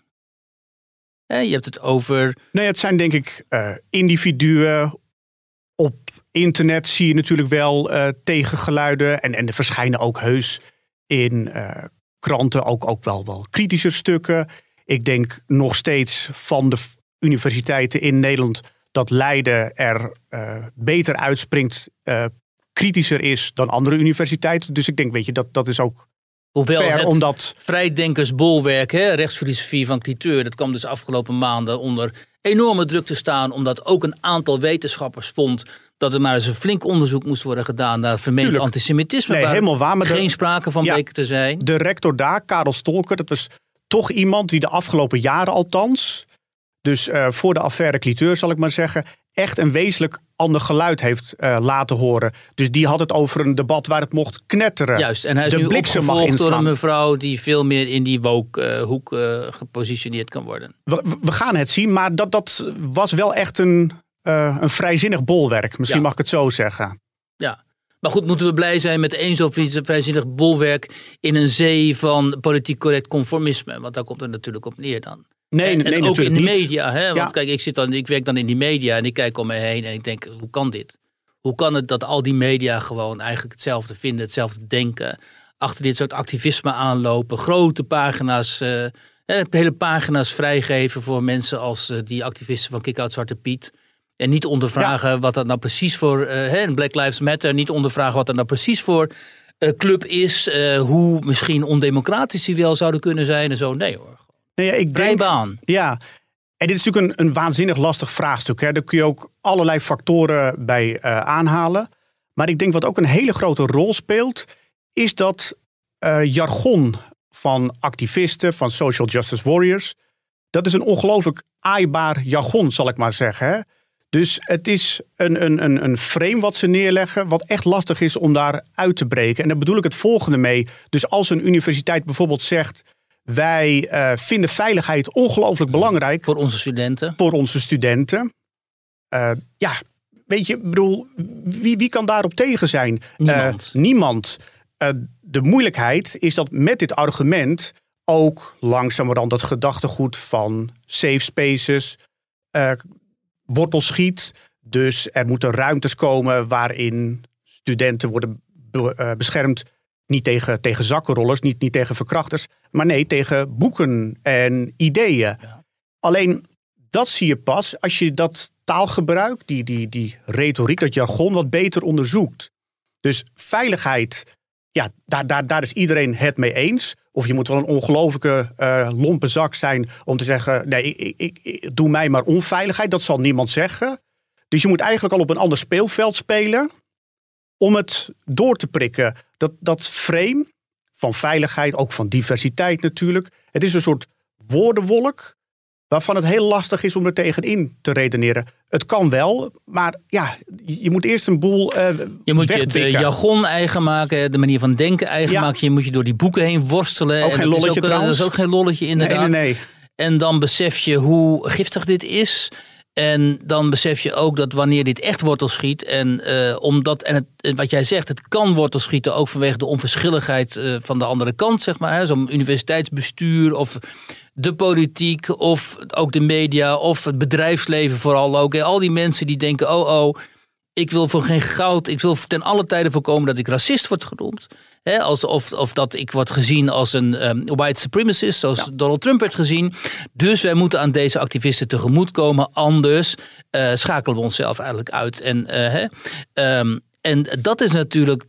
Je hebt het over... Nee, het zijn denk ik individuen. Op internet zie je natuurlijk wel tegengeluiden. En er verschijnen ook heus in kranten ook wel kritischer stukken. Ik denk nog steeds van de universiteiten in Nederland dat Leiden er beter uitspringt, kritischer is dan andere universiteiten. Dus ik denk, weet je, dat is ook hoewel fair, het omdat vrijdenkersbolwerk, rechtsfilosofie van Cliteur, dat kwam dus afgelopen maanden onder enorme druk te staan, omdat ook een aantal wetenschappers vond dat er maar eens een flink onderzoek moest worden gedaan naar vermeend antisemitisme. Nee, helemaal waar. Maar geen sprake van bleek te zijn. De rector daar, Karel Stolker, dat was toch iemand die de afgelopen jaren althans, dus voor de affaire Cliteur zal ik maar zeggen, echt een wezenlijk ander geluid heeft laten horen. Dus die had het over een debat waar het mocht knetteren. Juist, en hij is nu opgevolgd door een mevrouw die veel meer in die woke-hoek gepositioneerd kan worden. We gaan het zien, maar dat was wel echt een vrijzinnig bolwerk. Misschien mag ik het zo zeggen. Ja. Maar goed, moeten we blij zijn met één zo'n vrijzinnig bolwerk in een zee van politiek correct conformisme? Want daar komt het natuurlijk op neer dan. Nee, ook in de media. Hè? Want kijk, ik werk dan in die media en ik kijk om me heen en ik denk, hoe kan dit? Hoe kan het dat al die media gewoon eigenlijk hetzelfde vinden, hetzelfde denken, achter dit soort activisme aanlopen, grote pagina's, hele pagina's vrijgeven voor mensen als die activisten van Kick Out Zwarte Piet. En niet ondervragen wat dat nou precies voor, Black Lives Matter, niet ondervragen wat dat nou precies voor club is, hoe misschien ondemocratisch die wel zouden kunnen zijn en zo. Nee hoor. Ik denk, ja, en dit is natuurlijk een waanzinnig lastig vraagstuk. Hè. Daar kun je ook allerlei factoren bij aanhalen. Maar ik denk wat ook een hele grote rol speelt, is dat jargon van activisten, van social justice warriors, dat is een ongelooflijk aaibaar jargon, zal ik maar zeggen. Hè. Dus het is een frame wat ze neerleggen, wat echt lastig is om daar uit te breken. En daar bedoel ik het volgende mee. Dus als een universiteit bijvoorbeeld zegt, wij vinden veiligheid ongelooflijk belangrijk. Voor onze studenten. Voor onze studenten. Weet je, bedoel, wie kan daarop tegen zijn? Niemand. De moeilijkheid is dat met dit argument ook langzamerhand het gedachtegoed van safe spaces wortel schiet. Dus er moeten ruimtes komen waarin studenten worden beschermd. Niet tegen zakkenrollers, niet tegen verkrachters. Maar nee, tegen boeken en ideeën. Ja. Alleen, dat zie je pas als je dat taalgebruik, die retoriek, dat jargon wat beter onderzoekt. Dus veiligheid, daar is iedereen het mee eens. Of je moet wel een ongelofelijke lompe zak zijn om te zeggen, nee, ik doe mij maar onveiligheid. Dat zal niemand zeggen. Dus je moet eigenlijk al op een ander speelveld spelen om het door te prikken. Dat frame van veiligheid, ook van diversiteit natuurlijk. Het is een soort woordenwolk waarvan het heel lastig is om er tegenin te redeneren. Het kan wel, maar ja, je moet eerst een boel je moet je het jargon eigen maken, de manier van denken eigen maken. Je moet je door die boeken heen worstelen. Ook geen lolletje trouwens. Dat is ook geen lolletje, inderdaad. Nee. En dan besef je hoe giftig dit is. En dan besef je ook dat wanneer dit echt wortel schiet. En wat jij zegt, het kan wortel schieten ook vanwege de onverschilligheid van de andere kant, zeg maar. Zo'n universiteitsbestuur of de politiek of ook de media of het bedrijfsleven vooral ook. En al die mensen die denken, ik wil voor geen goud, ik wil ten alle tijde voorkomen dat ik racist word genoemd. Of dat ik word gezien als een white supremacist, zoals Donald Trump werd gezien. Dus wij moeten aan deze activisten tegemoetkomen, anders schakelen we onszelf eigenlijk uit. En dat is natuurlijk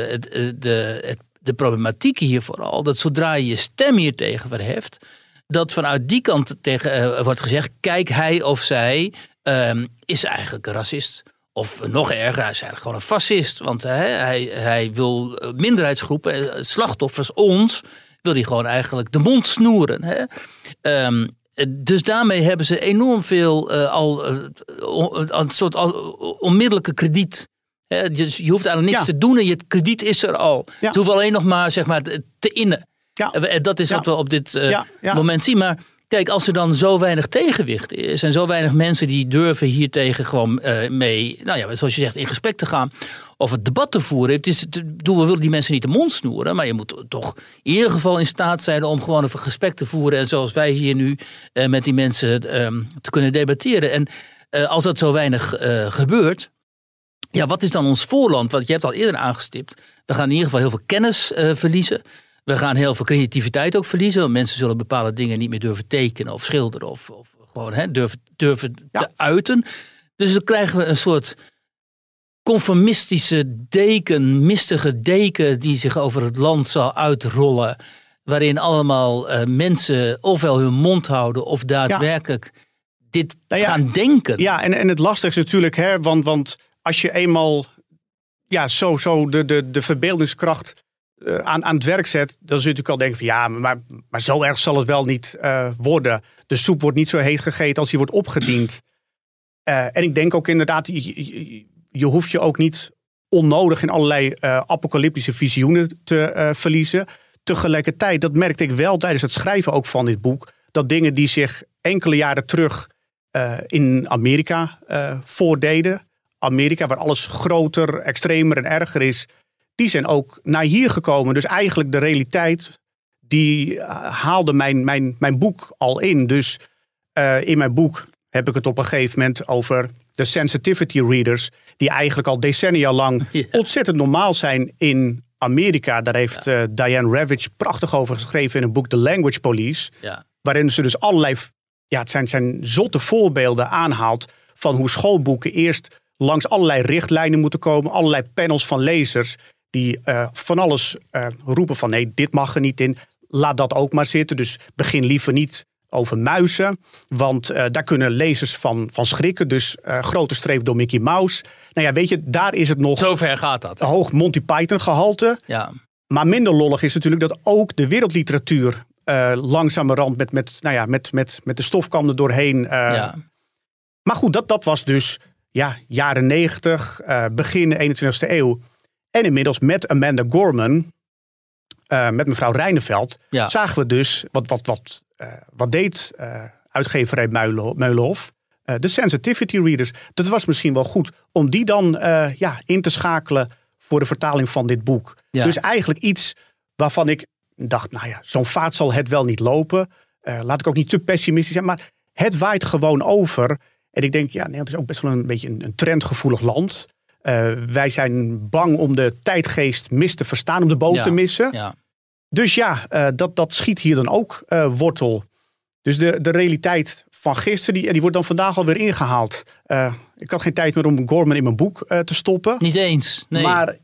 de problematiek hier vooral, dat zodra je je stem hier tegen verheft, dat vanuit die kant tegen wordt gezegd, kijk, hij of zij is eigenlijk een racist. Of nog erger, hij is eigenlijk gewoon een fascist. Want hij wil minderheidsgroepen, slachtoffers, ons, wil hij gewoon eigenlijk de mond snoeren. Dus daarmee hebben ze enorm veel een soort onmiddellijke krediet. Je hoeft eigenlijk niks te doen en je krediet is er al. Ja. Ze hoeven alleen nog maar, zeg maar te innen. Ja. Dat is wat we op dit moment zien. Maar kijk, als er dan zo weinig tegenwicht is en zo weinig mensen die durven hiertegen gewoon mee, zoals je zegt, in gesprek te gaan of het debat te voeren. We willen die mensen niet de mond snoeren, maar je moet toch in ieder geval in staat zijn om gewoon een gesprek te voeren en zoals wij hier nu met die mensen te kunnen debatteren. En als dat zo weinig gebeurt, wat is dan ons voorland? Want je hebt al eerder aangestipt, we gaan in ieder geval heel veel kennis verliezen. We gaan heel veel creativiteit ook verliezen. Want mensen zullen bepaalde dingen niet meer durven tekenen of schilderen. Of gewoon durven te uiten. Dus dan krijgen we een soort conformistische deken, mistige deken die zich over het land zal uitrollen. Waarin allemaal mensen ofwel hun mond houden of daadwerkelijk dit gaan denken. Ja, en het lastigste natuurlijk, want als je eenmaal zo de verbeeldingskracht aan het werk zet, dan zul je natuurlijk al denken van maar zo erg zal het wel niet worden. De soep wordt niet zo heet gegeten als die wordt opgediend. En ik denk ook inderdaad, je hoeft je ook niet onnodig in allerlei apocalyptische visioenen te verliezen. Tegelijkertijd, dat merkte ik wel tijdens het schrijven ook van dit boek, dat dingen die zich enkele jaren terug in Amerika voordeden, Amerika waar alles groter, extremer en erger is, die zijn ook naar hier gekomen. Dus eigenlijk de realiteit, die haalde mijn boek al in. Dus in mijn boek heb ik het op een gegeven moment over de sensitivity readers, die eigenlijk al decennia lang ontzettend normaal zijn in Amerika. Daar heeft Diane Ravitch prachtig over geschreven in een boek The Language Police. Ja. Waarin ze dus allerlei, het zijn zotte voorbeelden aanhaalt van hoe schoolboeken eerst langs allerlei richtlijnen moeten komen. Allerlei panels van lezers die van alles roepen van nee, dit mag er niet in. Laat dat ook maar zitten. Dus begin liever niet over muizen. Want daar kunnen lezers van schrikken. Dus grote streep door Mickey Mouse. Nou ja, weet je, daar is het nog zover gaat dat. Hoog Monty Python gehalte. Ja. Maar minder lollig is natuurlijk dat ook de wereldliteratuur langzamerhand met de stofkam er doorheen. Maar goed, dat was dus jaren 90, begin 21e eeuw. En inmiddels met Amanda Gorman, met mevrouw Rijneveld, zagen we dus, wat deed uitgeverij Meulenhof? De sensitivity readers. Dat was misschien wel goed om die dan in te schakelen voor de vertaling van dit boek. Ja. Dus eigenlijk iets waarvan ik dacht, zo'n vaart zal het wel niet lopen. Laat ik ook niet te pessimistisch zijn, maar het waait gewoon over. En ik denk, Nederland is ook best wel een beetje een trendgevoelig land. Wij zijn bang om de tijdgeest mis te verstaan, om de boot te missen. Ja. Dus dat schiet hier dan ook wortel. Dus de realiteit van gisteren, die wordt dan vandaag alweer ingehaald. Ik had geen tijd meer om Gorman in mijn boek te stoppen. Niet eens, nee. Maar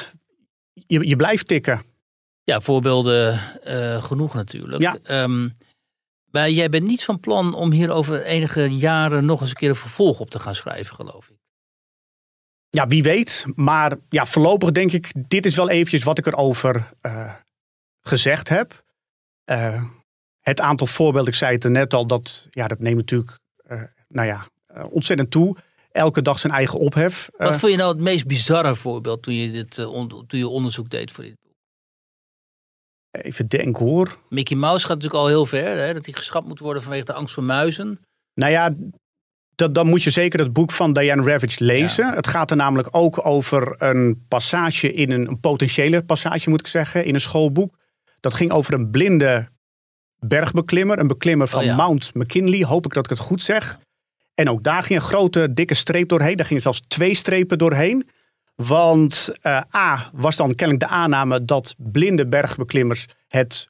je blijft tikken. Ja, voorbeelden genoeg natuurlijk. Ja. Maar jij bent niet van plan om hier over enige jaren nog eens een keer een vervolg op te gaan schrijven, geloof ik. Ja, wie weet. Maar voorlopig denk ik, dit is wel eventjes wat ik erover gezegd heb. het aantal voorbeelden, ik zei het er net al, dat neemt natuurlijk ontzettend toe. Elke dag zijn eigen ophef. Wat vond je nou het meest bizarre voorbeeld toen je onderzoek deed voor dit boek? Even denken hoor. Mickey Mouse gaat natuurlijk al heel ver, hè? Dat hij geschrapt moet worden vanwege de angst voor muizen. Nou ja, dan moet je zeker het boek van Diane Ravitch lezen. Ja. Het gaat er namelijk ook over een passage in een potentiële passage, moet ik zeggen, in een schoolboek. Dat ging over een blinde bergbeklimmer, een beklimmer van Mount McKinley, hoop ik dat ik het goed zeg. En ook daar ging een grote, dikke streep doorheen. Daar gingen zelfs 2 strepen doorheen. Want was dan kennelijk de aanname dat blinde bergbeklimmers het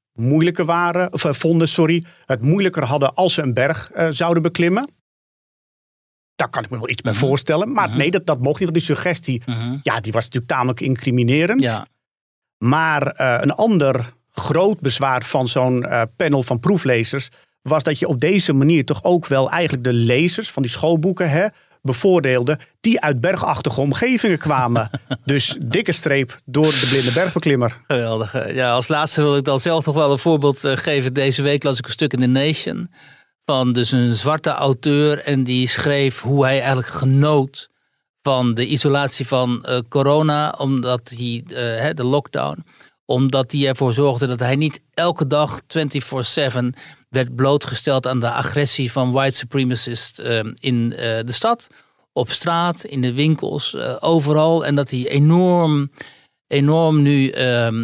moeilijker hadden als ze een berg zouden beklimmen. Daar kan ik me wel iets bij voorstellen. Maar nee, dat mocht niet. Die suggestie, die was natuurlijk tamelijk incriminerend. Ja. Maar een ander groot bezwaar van zo'n panel van proeflezers was dat je op deze manier toch ook wel eigenlijk de lezers van die schoolboeken bevoordeelde die uit bergachtige omgevingen kwamen. Dus dikke streep door de blinde bergbeklimmer. Geweldig. Ja, als laatste wil ik dan zelf toch wel een voorbeeld geven. Deze week las ik een stuk in The Nation van dus een zwarte auteur en die schreef hoe hij eigenlijk genoot van de isolatie van corona, omdat hij de lockdown, omdat hij ervoor zorgde dat hij niet elke dag 24/7 werd blootgesteld aan de agressie van white supremacists in de stad, op straat, in de winkels, overal. En dat hij enorm nu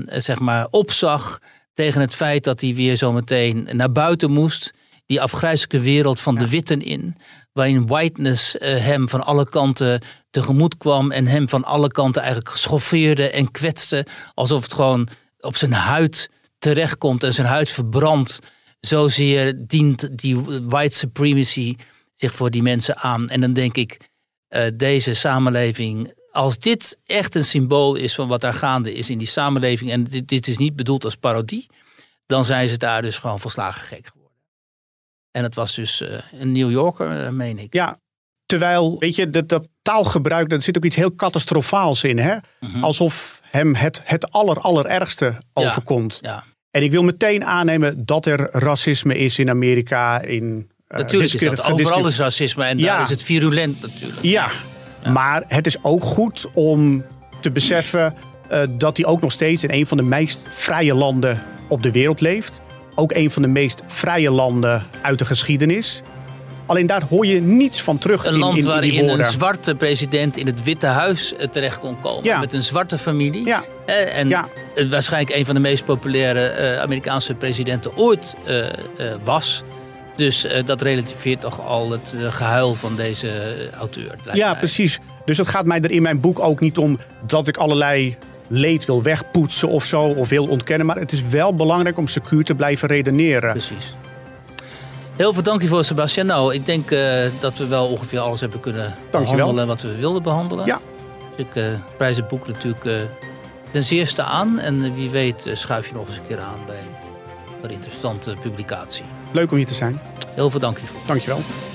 opzag tegen het feit dat hij weer zo meteen naar buiten moest. Die afgrijzelijke wereld van de witten in, waarin whiteness hem van alle kanten tegemoet kwam en hem van alle kanten eigenlijk schoffeerde en kwetste, alsof het gewoon op zijn huid terechtkomt en zijn huid verbrandt. Zozeer dient die white supremacy zich voor die mensen aan. En dan denk ik, deze samenleving, als dit echt een symbool is van wat daar gaande is in die samenleving, en dit is niet bedoeld als parodie, dan zijn ze daar dus gewoon volslagen gek geworden. En het was dus een New Yorker, meen ik. Ja, terwijl, weet je, dat taalgebruik, daar zit ook iets heel catastrofaals in. Hè? Alsof hem het allerergste overkomt. Ja. En ik wil meteen aannemen dat er racisme is in Amerika. Natuurlijk is dat. Overal is racisme en daar is het virulent natuurlijk. Ja, maar het is ook goed om te beseffen dat hij ook nog steeds in een van de meest vrije landen op de wereld leeft. Ook een van de meest vrije landen uit de geschiedenis. Alleen daar hoor je niets van terug in die woorden. Een land waarin een zwarte president in het Witte Huis terecht kon komen. Ja. Met een zwarte familie. Ja. En waarschijnlijk een van de meest populaire Amerikaanse presidenten ooit was. Dus dat relativeert toch al het gehuil van deze auteur. Ja, precies. Dus het gaat mij er in mijn boek ook niet om dat ik allerlei leed wil wegpoetsen of zo, of wil ontkennen. Maar het is wel belangrijk om secuur te blijven redeneren. Precies. Heel veel dank je voor, Sebastian. Nou, ik denk dat we wel ongeveer alles hebben kunnen behandelen wat we wilden behandelen. Ja. Dus ik prijs het boek natuurlijk ten zeerste aan. En wie weet schuif je nog eens een keer aan bij een interessante publicatie. Leuk om hier te zijn. Heel veel dank hiervoor. Dank je wel.